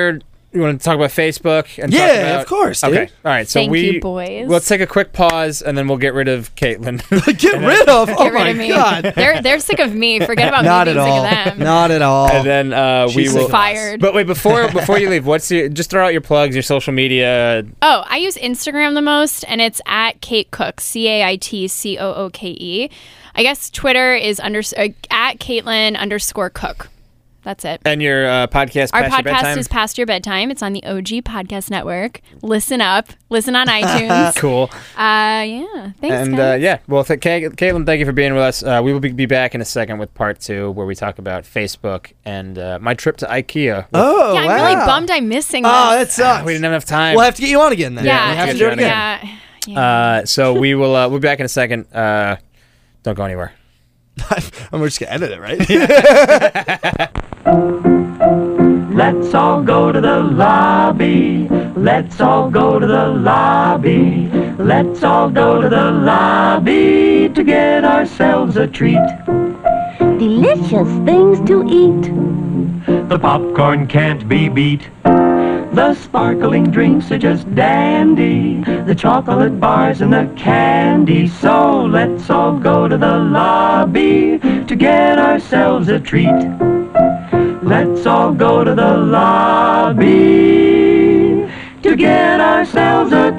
You want to talk about Facebook? And Yeah, talk about, of course, dude. Okay, all right. So Thank we you, boys. Let's take a quick pause, and then we'll get rid of Caitlin. Get rid of? Oh Get rid my of me. god! They're they're sick of me. Forget about Not me at being all. sick of them. Not at all. And then uh, we She's will sick of us. Fired. But wait, before before you leave, what's your just throw out your plugs, your social media. Oh, I use Instagram the most, and it's at Kate Cook, C A I T C O O K E. I guess Twitter is under, uh, at Caitlin underscore Cook. That's it. And your uh, podcast, Our Past Your podcast Bedtime? is Past Your Bedtime. It's on the O G Podcast Network. Listen up. Listen on iTunes. Cool. Uh, yeah. Thanks, And uh, guys. yeah, well, th- Ca- Caitlin, thank you for being with us. Uh, we will be, be back in a second with part two, where we talk about Facebook and uh, my trip to IKEA. with- Oh, yeah, I'm wow. really bummed I'm missing this. Oh, that sucks. we didn't have enough time. We'll have to get you on again then. yeah, we have get to do you it on again. again. Yeah. yeah. Uh, so we will uh, we'll be back in a second. Uh, don't go anywhere. I'm just gonna edit it, right? Let's all go to the lobby. Let's all go to the lobby. Let's all go to the lobby to get ourselves a treat. Delicious things to eat. The popcorn can't be beat. The sparkling drinks are just dandy. The chocolate bars and the candy. So let's all go to the lobby to get ourselves a treat. Let's all go to the lobby to get ourselves a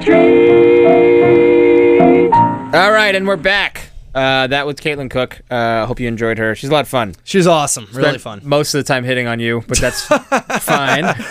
treat. All right, and we're back. Uh, that was Caitlin Cook. Uh, hope you enjoyed her. She's a lot of fun. She's awesome. Really Spent fun. Most of the time hitting on you, but that's fine. Uh,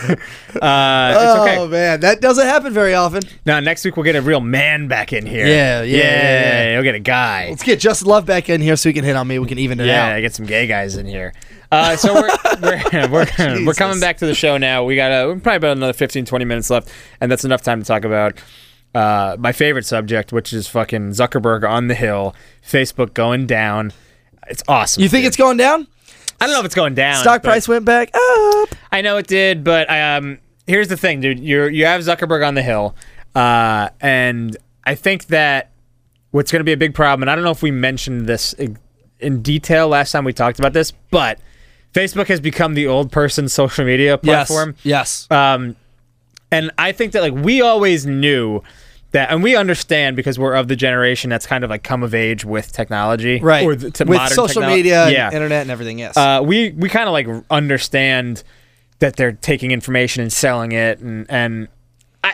Oh it's okay. man, that doesn't happen very often. Now, next week we'll get a real man back in here. Yeah, yeah, yeah, yeah. We'll get a guy. Let's get Justin Love back in here so he can hit on me. We can even it Yeah, out. get some gay guys in here. Uh, so we're we're we're, we're coming back to the show now. We got uh, probably about another fifteen, twenty minutes left, and that's enough time to talk about uh, my favorite subject, which is fucking Zuckerberg on the Hill, Facebook going down. It's awesome. You think dude. it's going down? I don't know if it's going down. Stock but- price went back up. I know it did, but um, here's the thing, dude. You you have Zuckerberg on the hill, uh, and I think that what's going to be a big problem, and I don't know if we mentioned this in, in detail last time we talked about this, but Facebook has become the old person social media platform. Yes. yes. Um, and I think that like we always knew that, and we understand because we're of the generation that's kind of like come of age with technology, Right. Or the, to With modern social technolo- media, yeah. and internet, and everything. Yes. Uh, we we kind of like understand that they're taking information and selling it, and and I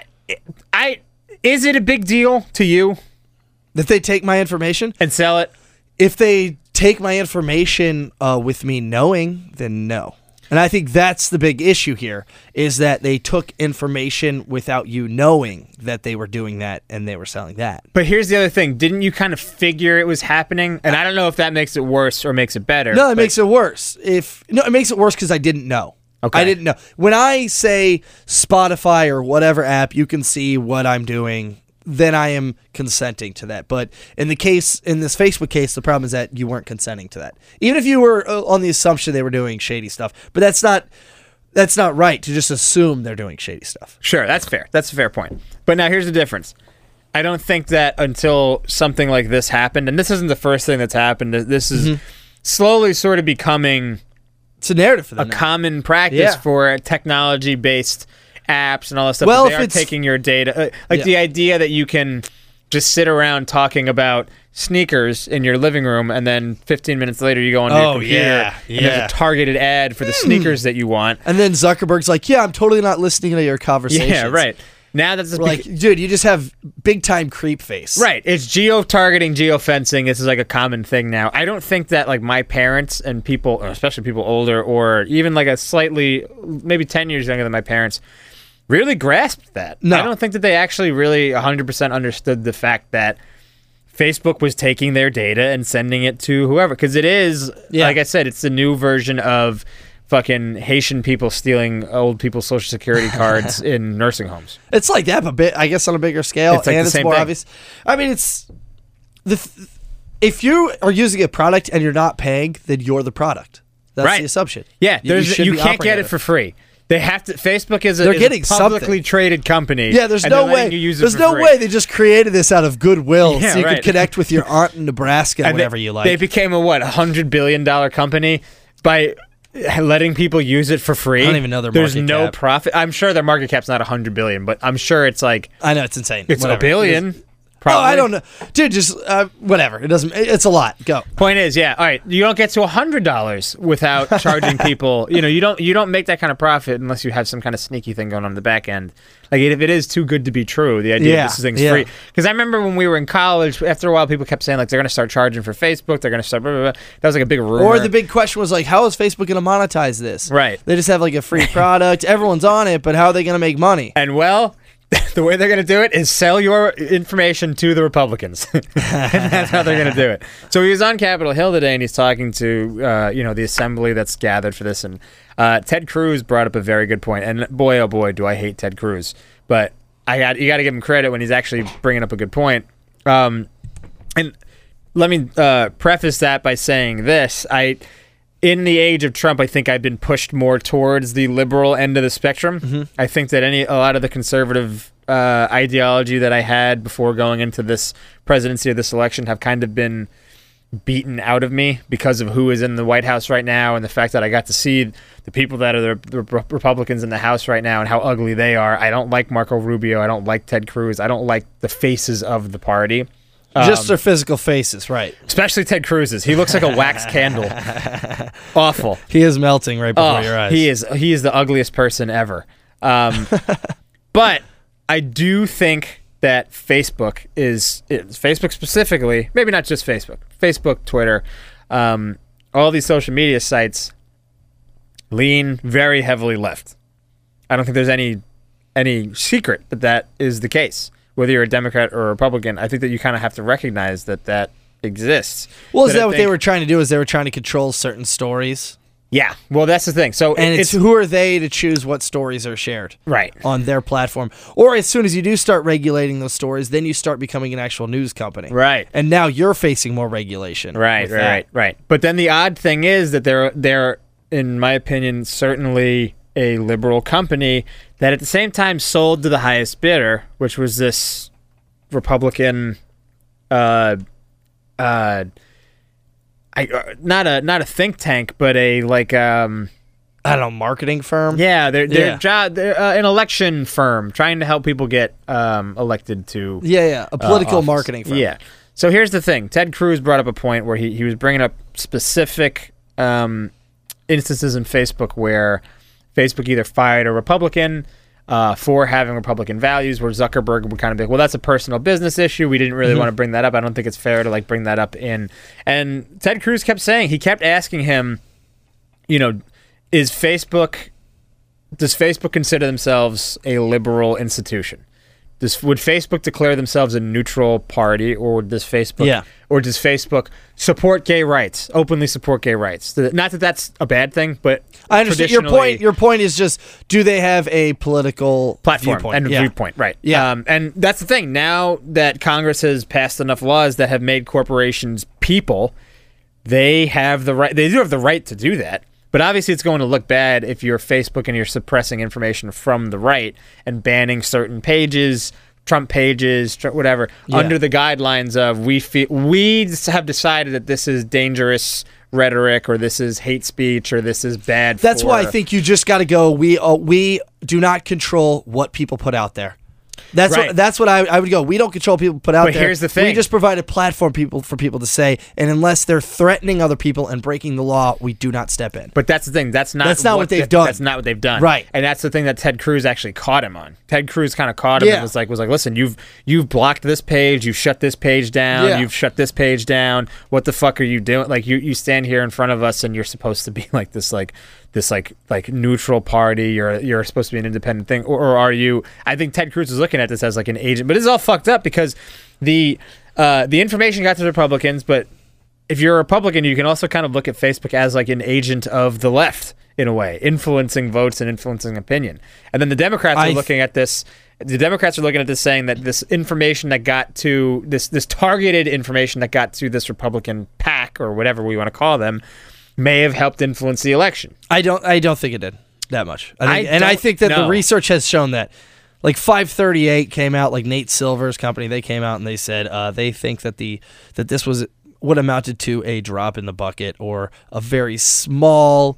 I is it a big deal to you that they take my information and sell it? If they take my information uh, with me knowing, then no. And I think that's the big issue here, is that they took information without you knowing that they were doing that and they were selling that. But here's the other thing: didn't you kind of figure it was happening? And I don't know if that makes it worse or makes it better. No, it but- makes it worse. If no, it makes it worse because I didn't know. Okay. I didn't know. When I say Spotify or whatever app, you can see what I'm doing, then I am consenting to that. But in the case, in this Facebook case, the problem is that you weren't consenting to that. Even if you were uh, on the assumption they were doing shady stuff. But that's not that's not right to just assume they're doing shady stuff. Sure, that's fair. That's a fair point. But now here's the difference. I don't think that until something like this happened, and this isn't the first thing that's happened, this is Mhm. slowly sort of becoming It's a narrative for a them now. common practice Yeah. for technology-based apps and all that stuff. Well, Well, they if are it's- taking your data. Uh, like Yeah. the idea that you can just sit around talking about sneakers in your living room, and then fifteen minutes later you go onto Oh, your computer yeah, and there's yeah. a targeted ad for the sneakers that you want. And then Zuckerberg's like, yeah, I'm totally not listening to your conversations. Yeah, right. Now that's just We're like, dude, you just have big time creep face. Right. It's geo-targeting, geo-fencing. This is like a common thing now. I don't think that like my parents and people, or especially people older, or even like a slightly, maybe ten years younger than my parents, really grasped that. No. I don't think that they actually really one hundred percent understood the fact that Facebook was taking their data and sending it to whoever. Because it is, Yeah. like I said, it's the new version of fucking Haitian people stealing old people's social security cards in nursing homes. It's like that, but bit, I guess on a bigger scale, It's like and the it's same more thing. obvious. I mean, it's the th- if you are using a product and you're not paying, then you're the product. That's Right. the assumption. Yeah, You- you there's, should you, be can't operating get it for free. They have to. Facebook is a, They're is getting a publicly something. traded company. Yeah, there's and no they're letting way. You use it There's for no free. way they just created this out of goodwill Yeah, so you right. could connect with your aunt in Nebraska, And whenever they, you like. They became a what, a hundred billion dollar company by letting people use it for free. I don't even know their There's market no cap. profit. I'm sure their market cap's not one hundred billion, but I'm sure it's like I know it's insane. it's Whatever. a billion. It is- Probably. Oh, I don't know, dude. Just uh, whatever. It doesn't. It's a lot. Go. Point is, yeah. All right, you don't get to a hundred dollars without charging people. You know, you don't you don't make that kind of profit unless you have some kind of sneaky thing going on in the back end. Like if it is too good to be true, the idea Yeah, this thing's yeah. free. Because I remember when we were in college, after a while, people kept saying like they're going to start charging for Facebook. They're going to start. Blah, blah, blah. That was like a big rumor. Or the big question was like, how is Facebook going to monetize this? Right. They just have like a free product. Everyone's on it, but how are they going to make money? And well, the way they're going to do it is sell your information to the Republicans. And that's how they're going to do it. So he was on Capitol Hill today, and he's talking to uh, you know the assembly that's gathered for this. And uh, Ted Cruz brought up a very good point. And boy, oh boy, do I hate Ted Cruz. But I got you got to give him credit when he's actually bringing up a good point. Um, and let me uh, preface that by saying this: I. In the age of Trump, I think I've been pushed more towards the liberal end of the spectrum. Mm-hmm. I think that any a lot of the conservative uh, ideology that I had before going into this presidency or this election have kind of been beaten out of me because of who is in the White House right now and the fact that I got to see the people that are the, the Republicans in the House right now and how ugly they are. I don't like Marco Rubio. I don't like Ted Cruz. I don't like the faces of the party. Just Um, their physical faces, right? Especially Ted Cruz's. He looks like a wax candle. Awful. He is melting right before Oh, your eyes. He is. He is the ugliest person ever. Um, but I do think that Facebook is, is Facebook specifically, maybe not just Facebook, Facebook, Twitter, um, all these social media sites lean very heavily left. I don't think there's any any secret that that is the case. Whether you're a Democrat or a Republican, I think that you kind of have to recognize that that exists. Well, is But I that what they think- were trying to do? Is they were trying to control certain stories? Yeah. Well, that's the thing. So And it's, it's who are they to choose what stories are shared right on their platform? Or as soon as you do start regulating those stories, then you start becoming an actual news company. Right. And now you're facing more regulation. Right, with right, that. right, right. But then the odd thing is that they're they're, in my opinion, certainly a liberal company that at the same time sold to the highest bidder, which was this Republican, uh, uh, I uh, not a not a think tank, but a like um. I don't know, marketing firm? Yeah, they're they're, Yeah. job, they're uh, an election firm trying to help people get um, elected to Yeah, yeah, a political uh, office. marketing firm. Yeah. So here's the thing. Ted Cruz brought up a point where he, he was bringing up specific um, instances in Facebook where Facebook either fired a Republican uh, for having Republican values, where Zuckerberg would kind of be like, well, that's a personal business issue. We didn't really Mm-hmm. want to bring that up. I don't think it's fair to like bring that up in. And Ted Cruz kept saying, he kept asking him, you know, is Facebook, does Facebook consider themselves a liberal institution? Does, would Facebook declare themselves a neutral party, or does Facebook, Yeah. or does Facebook support gay rights, openly support gay rights? Not that that's a bad thing, but I understand your traditionally- point. Your point is just, do they have a political platform viewpoint? and Yeah. viewpoint, right? Yeah. Um, and that's the thing. Now that Congress has passed enough laws that have made corporations people, they have the right. They do have the right to do that. But obviously, it's going to look bad if you're Facebook and you're suppressing information from the right and banning certain pages, Trump pages, tr- whatever, Yeah. under the guidelines of we feel we have decided that this is dangerous rhetoric, or this is hate speech, or this is bad. That's for, why I think you just got to go. We uh, we do not control what people put out there. That's Right. what that's what I, I would go. We don't control people put out But there. here's the We thing. just provide a platform people for people to say, and unless they're threatening other people and breaking the law, we do not step in. But that's the thing. That's not. That's not what they've th- done. That's not what they've done. Right. And that's the thing that Ted Cruz actually caught him on. Ted Cruz kind of caught him Yeah. and was like, was like, listen, you've you've blocked this page, you've shut this page down, Yeah. you've shut this page down. What the fuck are you doing? Like, you you stand here in front of us and you're supposed to be like this, like this, like like neutral party. You're you're supposed to be an independent thing, or, or are you? I think Ted Cruz is looking at this as like an agent, but it's all fucked up because the uh, the information got to the Republicans, but if you're a Republican, you can also kind of look at Facebook as like an agent of the left in a way, influencing votes and influencing opinion. And then the Democrats I are th- looking at this. The Democrats are looking at this saying that this information that got to this this targeted information that got to this Republican PAC or whatever we want to call them may have helped influence the election. I don't. I don't think it did that much. I think, I and I don't think that the know. research has shown that. Like five thirty-eight came out, like Nate Silver's company, they came out and they said uh, they think that the that this was what amounted to a drop in the bucket or a very small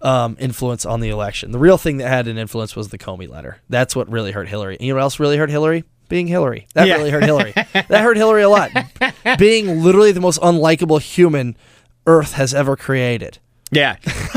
um, influence on the election. The real thing that had an influence was the Comey letter. That's what really hurt Hillary. And you know what else really hurt Hillary? Being Hillary. That Yeah. really hurt Hillary. That hurt Hillary a lot. Being literally the most unlikable human Earth has ever created. Yeah.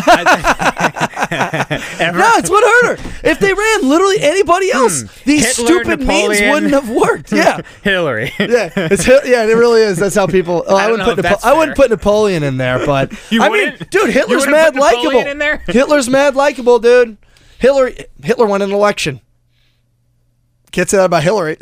Ever? No, it's what hurt her. If they ran literally anybody else, Hmm. these Hitler, stupid Napoleon. memes wouldn't have worked. Yeah. Hillary. Yeah, it's, Hi- yeah, it really is. That's how people. Oh, I, I don't wouldn't know put if Napo- that's I wouldn't fair. put Napoleon in there, but You I mean, wouldn't? dude, You Hitler's wouldn't mad put Napoleon likable. in there? Hitler's mad likable, dude. Hillary, Hitler won an election. Can't say that about Hillary.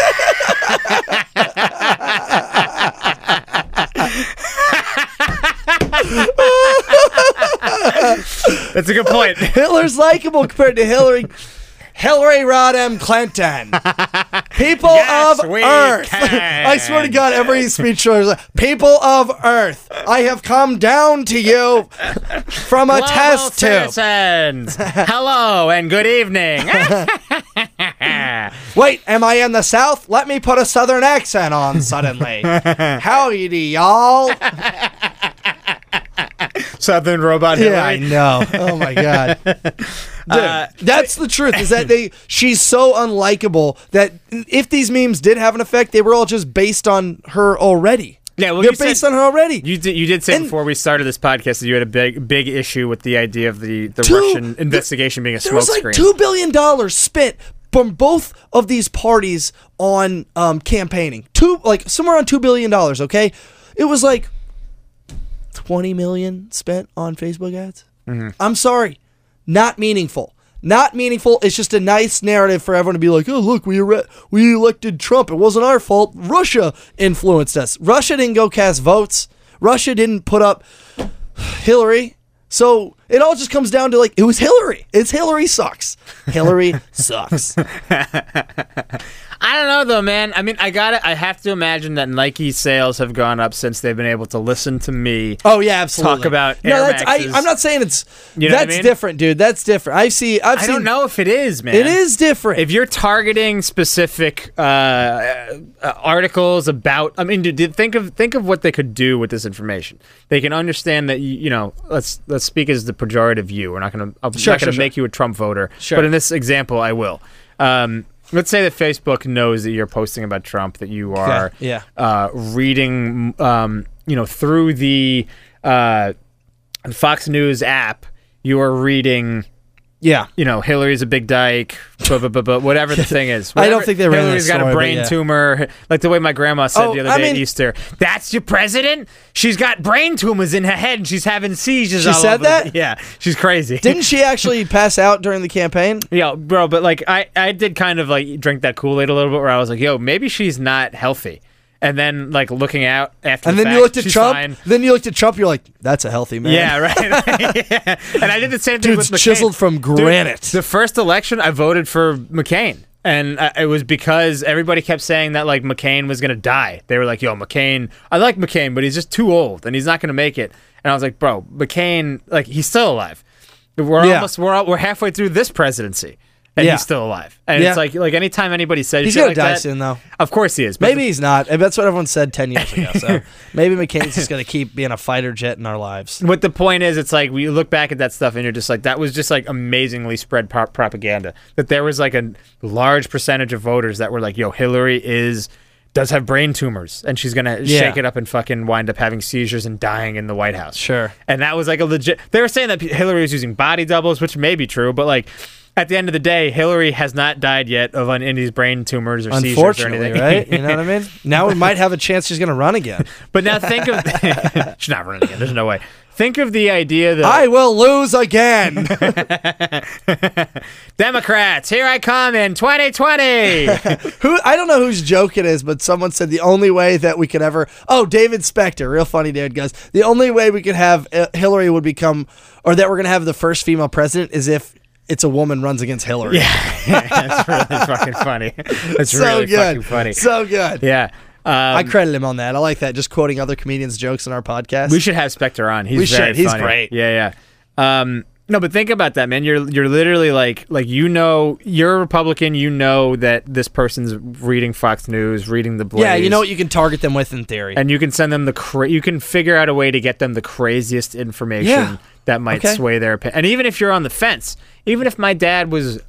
That's a good point. Hitler's likable compared to Hillary. Hillary Rodham Clinton. People Yes, of we Earth. can. I swear to God, every speech show is like, people of Earth, I have come down to you from a Global test tube. citizens. Hello and good evening. Wait, am I in the South? Let me put a Southern accent on suddenly. Howdy, y'all. Southern robot Yeah, I Hillary. know. Oh my God. Dude, Uh, that's the truth. Is that they? She's so unlikable that if these memes did have an effect, they were all just based on her already. Yeah, well, they're you said- based on her already. You did, you did say And- before we started this podcast that you had a big big issue with the idea of the, the Two- Russian investigation being a There was like smokescreen. two billion dollars spent from both of these parties on um, campaigning. Two, like somewhere on two billion dollars. Okay, it was like twenty million spent on Facebook ads. Mhm. I'm sorry, not meaningful. Not meaningful. It's just a nice narrative for everyone to be like, oh, look, we ere- we elected Trump. It wasn't our fault. Russia influenced us. Russia didn't go cast votes. Russia didn't put up Hillary. So it all just comes down to like, it was Hillary. It's Hillary sucks. Hillary sucks. I don't know though, man. I mean, I got it. I have to imagine that Nike sales have gone up since they've been able to listen to me. Oh yeah, absolutely. Talk about no, Air that's, I, Maxes. I'm not saying it's You know what I that's mean? different, dude. That's different. I see. I've I seen. don't know if it is, man. It is different. If you're targeting specific uh, uh, articles about, I mean, dude, think of think of what they could do with this information. They can understand that you, you know. Let's let's speak as the pejorative you. We're not going to. I'm Sure, not going to sure, make you a Trump voter. Sure. But in this example, I will. Um, let's say that Facebook knows that you're posting about Trump, that you are Yeah. uh, reading, um, you know, through the uh, Fox News app. You are reading. Yeah. You know, Hillary's a big dyke, blah, blah, blah, blah, whatever the thing is. I don't Whatever- think they ran Hillary's that got story, a but brain yeah. tumor, like the way my grandma said Oh, the other I day mean- at Easter. That's your president? She's got brain tumors in her head and she's having seizures She all said over that? the- Yeah, she's crazy. Didn't she actually pass out during the campaign? Yeah, bro, but like I, I did kind of like drink that Kool-Aid a little bit where I was like, yo, maybe she's not healthy. And then like looking out after And the then fact, you looked at she's Trump. fine. Then you looked at Trump. You're like, that's a healthy man. Yeah, right. Yeah. And I did the same thing Dude's with McCain. chiseled from Dude, granite. the first election, I voted for McCain. And uh, it was because everybody kept saying that like McCain was going to die. They were like, yo, McCain, I like McCain, but he's just too old and he's not going to make it. And I was like, bro, McCain, like he's still alive. We're Yeah. almost, we're, we're halfway through this presidency. And Yeah. he's still alive. And Yeah. it's like, like anytime anybody says He's shit gonna like die that, soon, though. Of course he is. But Maybe he's not. And that's what everyone said ten years ago. So maybe McCain's just going to keep being a fighter jet in our lives. What the point is, it's like we look back at that stuff and you're just like, that was just like amazingly spread pro- propaganda. That there was like a large percentage of voters that were like, yo, Hillary is does have brain tumors and she's gonna Yeah. shake it up and fucking wind up having seizures and dying in the White House. Sure. And that was like a legit. They were saying that Hillary was using body doubles, which may be true, but like. At the end of the day, Hillary has not died yet of any of these brain tumors or seizures or Unfortunately, anything. right? You know what I mean? Now we might have a chance she's going to run again. But now think of she's not running again. There's no way. Think of the idea that I will lose again. Democrats, here I come in twenty twenty. Who I don't know whose joke it is, but someone said the only way that we could ever. Oh, David Spector, real funny dude, guys. The only way we could have uh, Hillary would become, or that we're going to have the first female president, is if it's a woman runs against Hillary. Yeah, that's really fucking funny. That's so really good. fucking funny. So good. Yeah. Um, I credit him on that. I like that. Just quoting other comedians' jokes in our podcast. We should have Spectre on. He's We very should. He's funny. great. Yeah, yeah. Um, No, but think about that, man. You're you're literally like like you know you're a Republican. You know that this person's reading Fox News, reading the Blaze. Yeah, you know what you can target them with in theory, and you can send them the cra- you can figure out a way to get them the craziest information Yeah. that might Okay. sway their opinion. And even if you're on the fence, even if my dad was,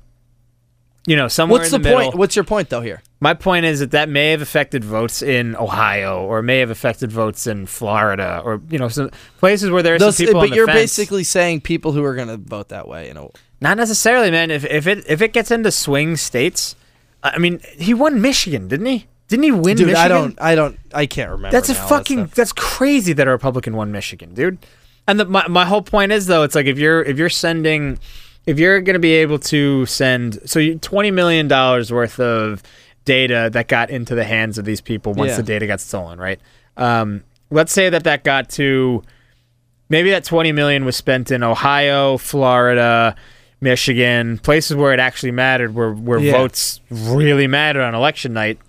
you know, somewhere What's in the, the, point? middle. What's your point though here? My point is that that may have affected votes in Ohio, or may have affected votes in Florida, or you know, some places where there are Those- some people but on the you're fence. basically saying people who are going to vote that way. You know, Not necessarily, man. If if it if it gets into swing states, I mean, he won Michigan, didn't he? Didn't he win dude, Michigan? I don't, I don't, I can't remember. That's a now, fucking. that stuff. That's crazy that a Republican won Michigan, dude. And the, my my whole point is though, it's like if you're if you're sending, if you're gonna be able to send, so you, twenty million dollars worth of data that got into the hands of these people once Yeah. the data got stolen, right? Um, let's say that that got to, maybe that twenty million was spent in Ohio, Florida, Michigan, places where it actually mattered, where where Yeah. votes really mattered on election night.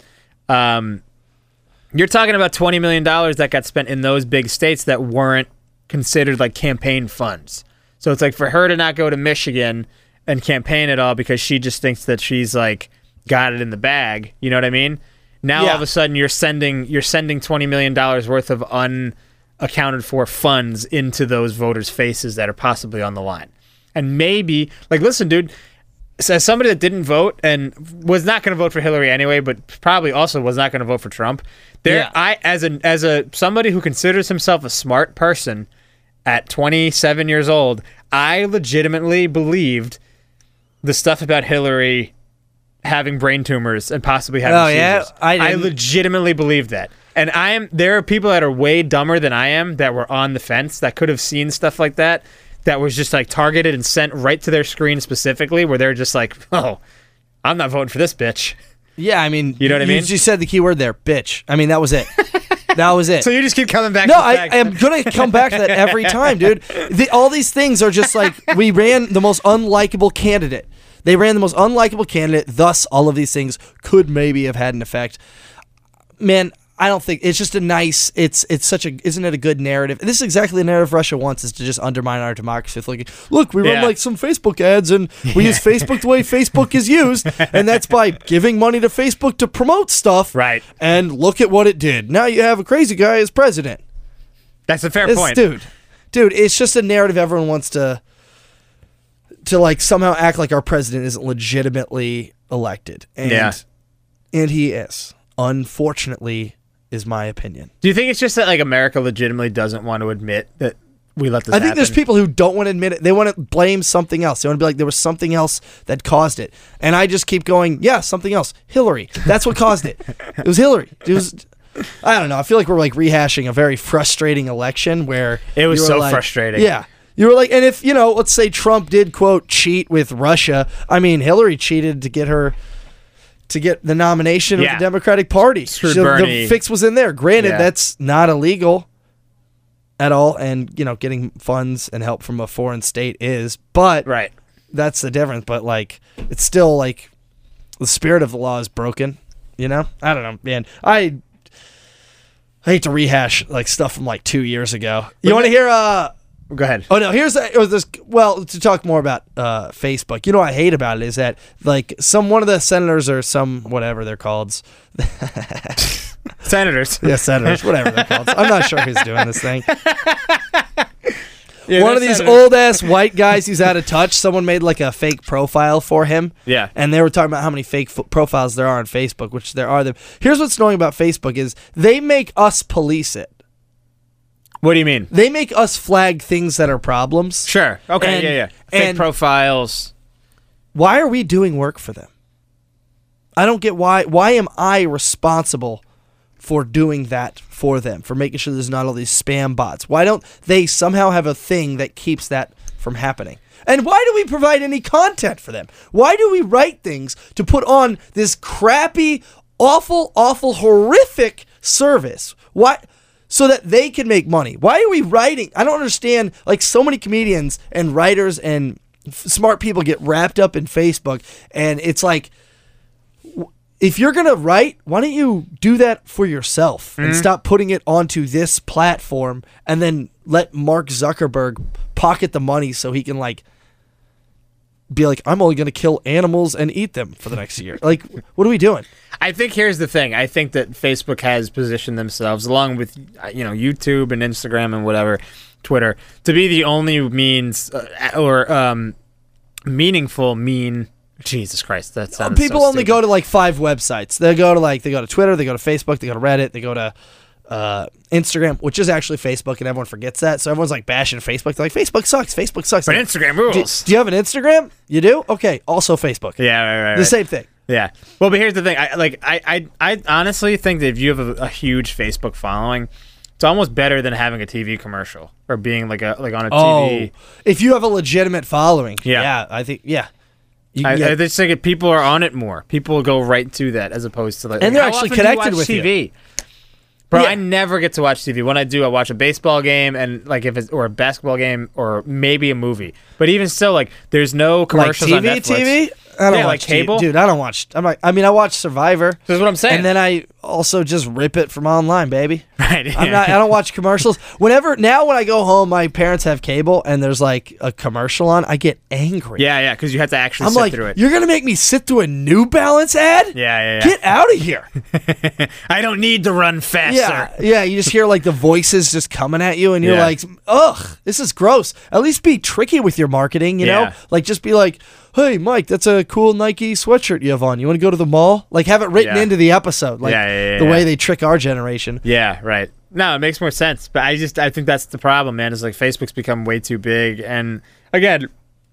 Um, you're talking about twenty million dollars that got spent in those big states that weren't considered like campaign funds. So it's like for her to not go to Michigan and campaign at all because she just thinks that she's like got it in the bag. You know what I mean? Now Yeah. all of a sudden you're sending you're sending twenty million dollars worth of unaccounted for funds into those voters' faces that are possibly on the line. And maybe, like, listen, dude, as somebody that didn't vote and was not going to vote for Hillary anyway, but probably also was not going to vote for Trump, there, Yeah. I as a as a somebody who considers himself a smart person at twenty-seven years old, I legitimately believed the stuff about Hillary having brain tumors and possibly having Oh, yeah? seizures. I I didn't- legitimately believed that. And I am there are people that are way dumber than I am that were on the fence that could have seen stuff like that that was just like targeted and sent right to their screen specifically, where they're just like, "Oh, I'm not voting for this bitch." Yeah, I mean, You know what I mean? You just said the key word there, bitch. I mean, that was it. That was it. So you just keep coming back No, to the I, fact I am gonna come back to that every time, dude. The, all these things are just like we ran the most unlikable candidate. They ran the most unlikable candidate. Thus, all of these things could maybe have had an effect. Man, I don't think it's just a nice. It's it's such a. Isn't it a good narrative? This is exactly the narrative Russia wants: is to just undermine our democracy. It's like, look, we run Yeah. like some Facebook ads, and we use Facebook the way Facebook is used, and that's by giving money to Facebook to promote stuff. Right. And look at what it did. Now you have a crazy guy as president. That's a fair It's- point. dude. Dude, it's just a narrative everyone wants to to like somehow act like our president isn't legitimately elected. And Yeah. and he is. Unfortunately, is my opinion. Do you think it's just that like America legitimately doesn't want to admit that we let this I think happen? there's people who don't want to admit it. They want to blame something else. They want to be like, there was something else that caused it. And I just keep going, yeah, something else. Hillary. That's what caused it. It was Hillary. It was, I don't know. I feel like we're like rehashing a very frustrating election where It was you were so like- frustrating. Yeah. You were like, and if, you know, let's say Trump did, quote, cheat with Russia. I mean, Hillary cheated to get her, to get the nomination Yeah. of the Democratic Party. Screwed So Bernie. The fix was in there. Granted, Yeah. that's not illegal at all. And, you know, getting funds and help from a foreign state is, but right. that's the difference. But, like, it's still, like, the spirit of the law is broken, you know? I don't know, man. I... I hate to rehash like stuff from like two years ago. You want to hear? Uh, Go ahead. Oh no, here's a, it was this. Well, to talk more about uh, Facebook, you know what I hate about it is that like some one of the senators or some whatever they're called, Senators. yeah, senators, whatever they're called. I'm not sure who's doing this thing. Yeah, one of they're these senators. old ass white guys who's out of touch. Someone made like a fake profile for him. Yeah. And they were talking about how many fake f- profiles there are on Facebook, which there are them. Here's what's annoying about Facebook is they make us police it. What do you mean? They make us flag things that are problems. Sure. Okay. And- yeah. Yeah. Fake and- profiles. Why are we doing work for them? I don't get why. Why am I responsible for doing that for them, for making sure there's not all these spam bots? Why don't they somehow have a thing that keeps that from happening? And why do we provide any content for them? Why do we write things to put on this crappy, awful, awful, horrific service? Why? So that they can make money. Why are we writing? I don't understand. Like so many comedians and writers and f- smart people get wrapped up in Facebook, and it's like, if you're going to write, why don't you do that for yourself and Mhm. stop putting it onto this platform and then let Mark Zuckerberg pocket the money so he can like be like, I'm only going to kill animals and eat them for the next year. Like, what are we doing? I think here's the thing. I think that Facebook has positioned themselves, along with you know YouTube and Instagram and whatever, Twitter, to be the only means uh, or um, meaningful mean. Jesus Christ, that sounds People so only stupid. go to like five websites. They go to like they go to Twitter, they go to Facebook, they go to Reddit, they go to uh, Instagram, which is actually Facebook, and everyone forgets that. So everyone's like bashing Facebook. They're like, Facebook sucks. Facebook sucks. But like, Instagram rules. Do, do you have an Instagram? You do? Okay. Also Facebook. Yeah, right, right. The right. same thing. Yeah. Well, but here's the thing. I like. I. I. I honestly think that if you have a, a huge Facebook following, it's almost better than having a T V commercial or being like a like on a Oh, T V. if you have a legitimate following, Yeah. yeah, I think yeah. You I, can I get- just think if people are on it more. People go right to that as opposed to like. And they're how actually often do you connected watch with T V? you. Bro, Yeah. I never get to watch T V. When I do, I watch a baseball game and like if it's or a basketball game or maybe a movie. But even still, like there's no commercials like T V, on Netflix. T V. I don't yeah, watch like cable, T V. Dude. I don't watch. I'm like, I mean, I watch Survivor. That's what I'm saying. And then I also just rip it from online, baby. Right. I'm yeah. not. I don't watch commercials. Whenever now, when I go home, my parents have cable, and there's like a commercial on. I get angry. Yeah, yeah, because you have to actually I'm sit like, through it. you're gonna make me sit through a New Balance ad? Yeah, yeah, yeah. Get out of here. I don't need to run faster. Yeah, yeah. You just hear like the voices just coming at you, and you're Yeah. like, ugh, this is gross. At least be tricky with your marketing, you know? Yeah. Like just be like, hey, Mike, that's a cool Nike sweatshirt you have on. You want to go to the mall? Like have it written Yeah. into the episode, like Yeah, yeah, yeah, the yeah. way they trick our generation. Yeah, right. No, it makes more sense. But I just I think that's the problem, man. Is like Facebook's become way too big, and again,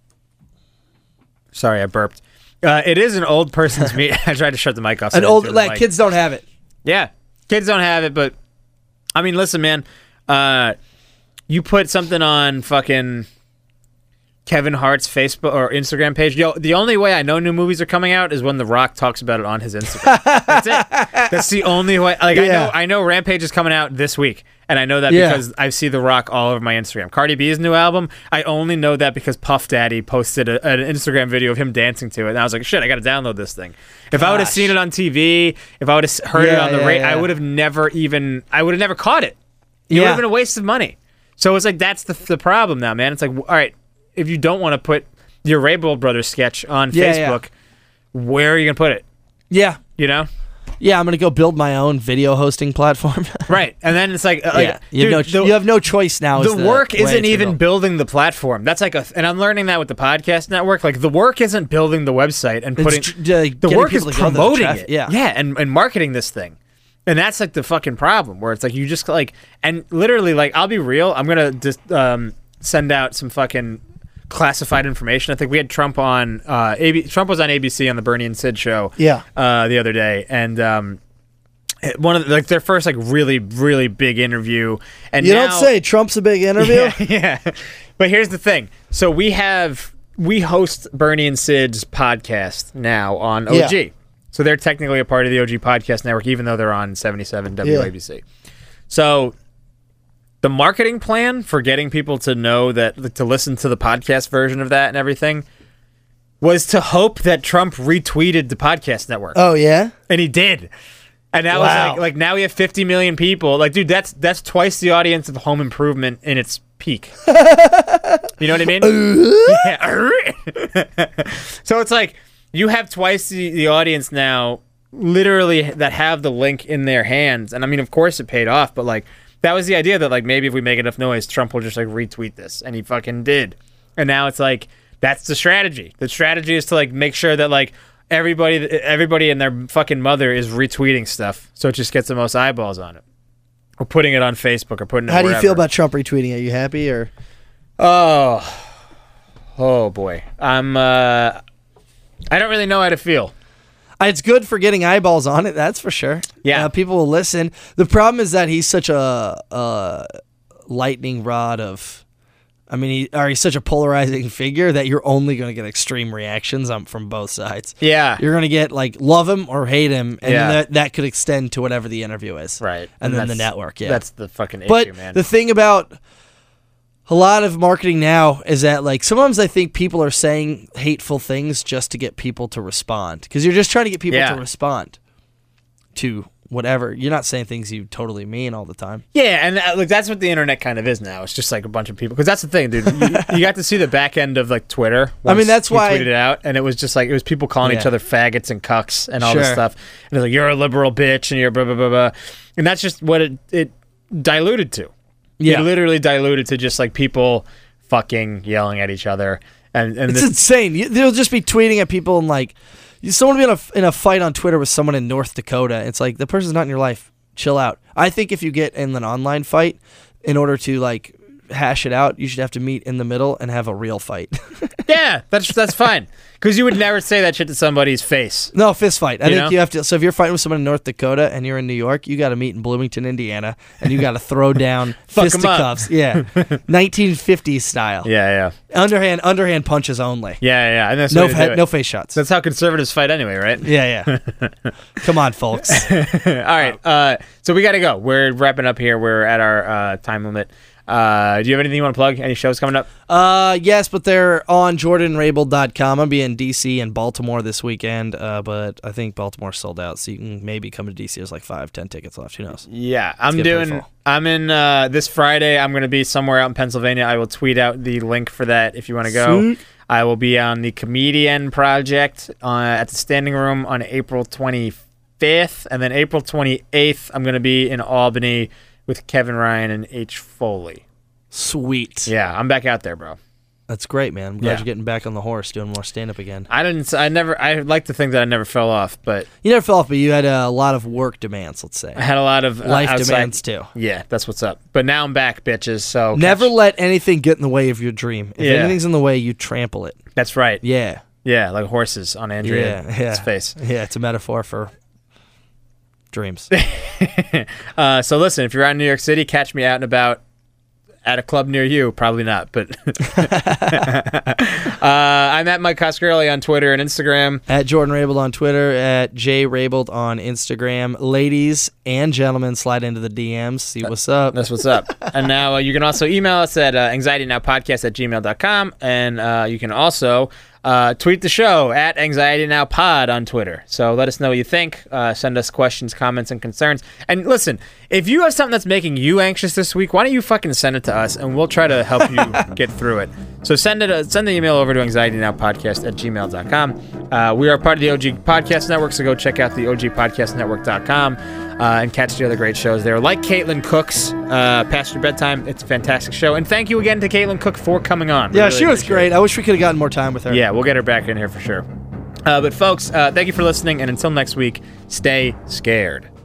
sorry, I burped. Uh, it is an old person's meet. I tried to shut the mic off. so I An didn't old do the like mic. kids don't have it. Yeah, kids don't have it, but I mean, listen, man. Uh, you put something on fucking Kevin Hart's Facebook or Instagram page. Yo, the only way I know new movies are coming out is when The Rock talks about it on his Instagram. That's it. That's the only way. Like I Yeah. know, I know Rampage is coming out this week, and I know that Yeah. because I see The Rock all over my Instagram. Cardi B's new album. I only know that because Puff Daddy posted a, an Instagram video of him dancing to it, and I was like, shit, I got to download this thing. If I would have Gosh. seen it on T V, if I would have heard it Yeah, on the yeah, radio, I yeah. would have never even. I would have never caught it. It would Yeah. have been a waste of money. So it's like that's the the problem now, man. It's like, all right, if you don't want to put your Raybold Brothers sketch on Yeah, yeah. Facebook, where are you gonna put it? Yeah. You know, Yeah, I'm gonna go build my own video hosting platform. right? And then it's like, uh, like yeah, you have dude, no, the, you have no choice now. is the work way isn't it's even built. building the platform. That's like a, and I'm learning that with the podcast network. Like the work isn't building the website and It's putting tr- uh, the getting work is people to go to the promoting traffic. it. Yeah. yeah, and and marketing this thing. And that's like the fucking problem where it's like you just like and literally like I'll be real. I'm gonna just um, send out some fucking classified information. I think we had Trump on uh, A B. Trump was on A B C on the Bernie and Sid show. Yeah. Uh, the other day, and um, it- one of the, like their first like really really big interview. And You now, don't say Trump's a big interview. yeah, yeah. But here's the thing. So we have we host Bernie and Sid's podcast now on O G. Yeah. So they're technically a part of the O G podcast network, even though they're on seventy-seven W A B C. So the marketing plan for getting people to know that to listen to the podcast version of that and everything was to hope that Trump retweeted the podcast network. Oh yeah. And he did. And that Wow. was like, like now we have fifty million people. Like, dude, that's that's twice the audience of Home Improvement in its peak. You know what I mean? Yeah. So it's like you have twice the, the audience now, literally that have the link in their hands. And I mean, of course, it paid off. But like that was the idea that like maybe if we make enough noise, Trump will just like retweet this, and he fucking did. And now it's like that's the strategy. The strategy is to like make sure that like. Everybody, everybody and their fucking mother is retweeting stuff, so it just gets the most eyeballs on it, or putting it on Facebook, or putting it. How do you wherever. feel about Trump retweeting? Are you happy or? Oh, oh boy, I'm. Uh, I don't really know how to feel. It's good for getting eyeballs on it. That's for sure. Yeah, uh, people will listen. The problem is that he's such a, a lightning rod of. I mean, he, or he's such a polarizing figure that you're only going to get extreme reactions um, from both sides. Yeah. You're going to get, like, love him or hate him, and Yeah. that, that could extend to whatever the interview is. Right. And, then the that's- network, yeah. That's the fucking issue, But man. the thing about a lot of marketing now is that, like, sometimes I think people are saying hateful things just to get people to respond. Because you're just trying to get people Yeah. to respond to whatever. You're not saying things you totally mean all the time. Yeah, and uh, like that's what the internet kind of is now. It's just like a bunch of people. Because that's the thing, dude. You, you got to see the back end of like Twitter. I mean, that's he why tweeted it out, and it was just like it was people calling Yeah. each other faggots and cucks and all Sure. this stuff. And it's like you're a liberal bitch and you're blah blah blah blah. And that's just what it it diluted to. Yeah. It literally diluted to just like people fucking yelling at each other. And and It's this, insane. You, they'll just be tweeting at people and like, someone will be in a, in a fight on Twitter with someone in North Dakota. It's like, the person's not in your life. Chill out. I think if you get in an online fight, in order to like hash it out, you should have to meet in the middle and have a real fight. yeah, that's that's fine. Because you would never say that shit to somebody's face. No, fist fight. I You think know? you have to. So if you're fighting with someone in North Dakota and you're in New York, you got to meet in Bloomington, Indiana, and you got to throw down Fuck 'em up. fisticuffs. Yeah, nineteen fifties style. Yeah, yeah. Underhand, underhand punches only. Yeah, yeah. And that's No, the way to fa- do it. no face shots. That's how conservatives fight anyway, right? Yeah, yeah. Come on, folks. All right. Uh, so we got to go. We're wrapping up here. We're at our uh, time limit. Uh, do you have anything you want to plug? Any shows coming up? Uh, yes, but they're on jordan rabel dot com. I'll be in D C and Baltimore this weekend, uh, but I think Baltimore's sold out, so you can maybe come to D C. There's like five, ten tickets left. Who knows? Yeah, I'm getting pretty doing. full. I'm in uh, this Friday. I'm going to be somewhere out in Pennsylvania. I will tweet out the link for that if you want to go. Sweet. I will be on the Comedian Project uh, at the Standing Room on April twenty-fifth, and then April twenty-eighth, I'm going to be in Albany with Kevin Ryan and H. Foley. Sweet. Yeah, I'm back out there, bro. That's great, man. I'm glad Yeah. you're getting back on the horse, doing more stand-up again. I didn't. I never. I like to think that I never fell off, but You never fell off, but you had a lot of work demands, let's say. I had a lot of uh, Life outside- demands, too. Yeah, that's what's up. But now I'm back, bitches. So Never catch- let anything get in the way of your dream. If Yeah. anything's in the way, you trample it. That's right. Yeah. Yeah, like horses on Andrea's Yeah, yeah. face. Yeah, it's a metaphor for dreams. uh, so listen, if you're out in New York City, catch me out and about at a club near you. Probably not, but uh, I'm at Mike Coscarelli on Twitter and Instagram. At Jordan Rabel on Twitter, at Jay Rabel on Instagram. Ladies and gentlemen, slide into the D Ms, see what's up. That's what's up. And now uh, you can also email us at uh, anxiety now podcast at gmail dot com, and uh, you can also uh, tweet the show at Anxiety Now Pod on Twitter. So let us know what you think. Uh, send us questions, comments, and concerns. And listen, if you have something that's making you anxious this week, why don't you fucking send it to us, and we'll try to help you get through it. So send it. Uh, send the email over to anxiety now podcast at gmail dot com. Uh, we are part of the O G Podcast Network, so go check out the O G podcast network dot com uh, and catch the other great shows there. Like Caitlin Cook's uh, Past Your Bedtime. It's a fantastic show. And thank you again to Caitlin Cook for coming on. We Yeah, really she was appreciate great. it. I wish we could have gotten more time with her. Yeah, we'll get her back in here for sure. Uh, but folks, uh, thank you for listening, and until next week, stay scared.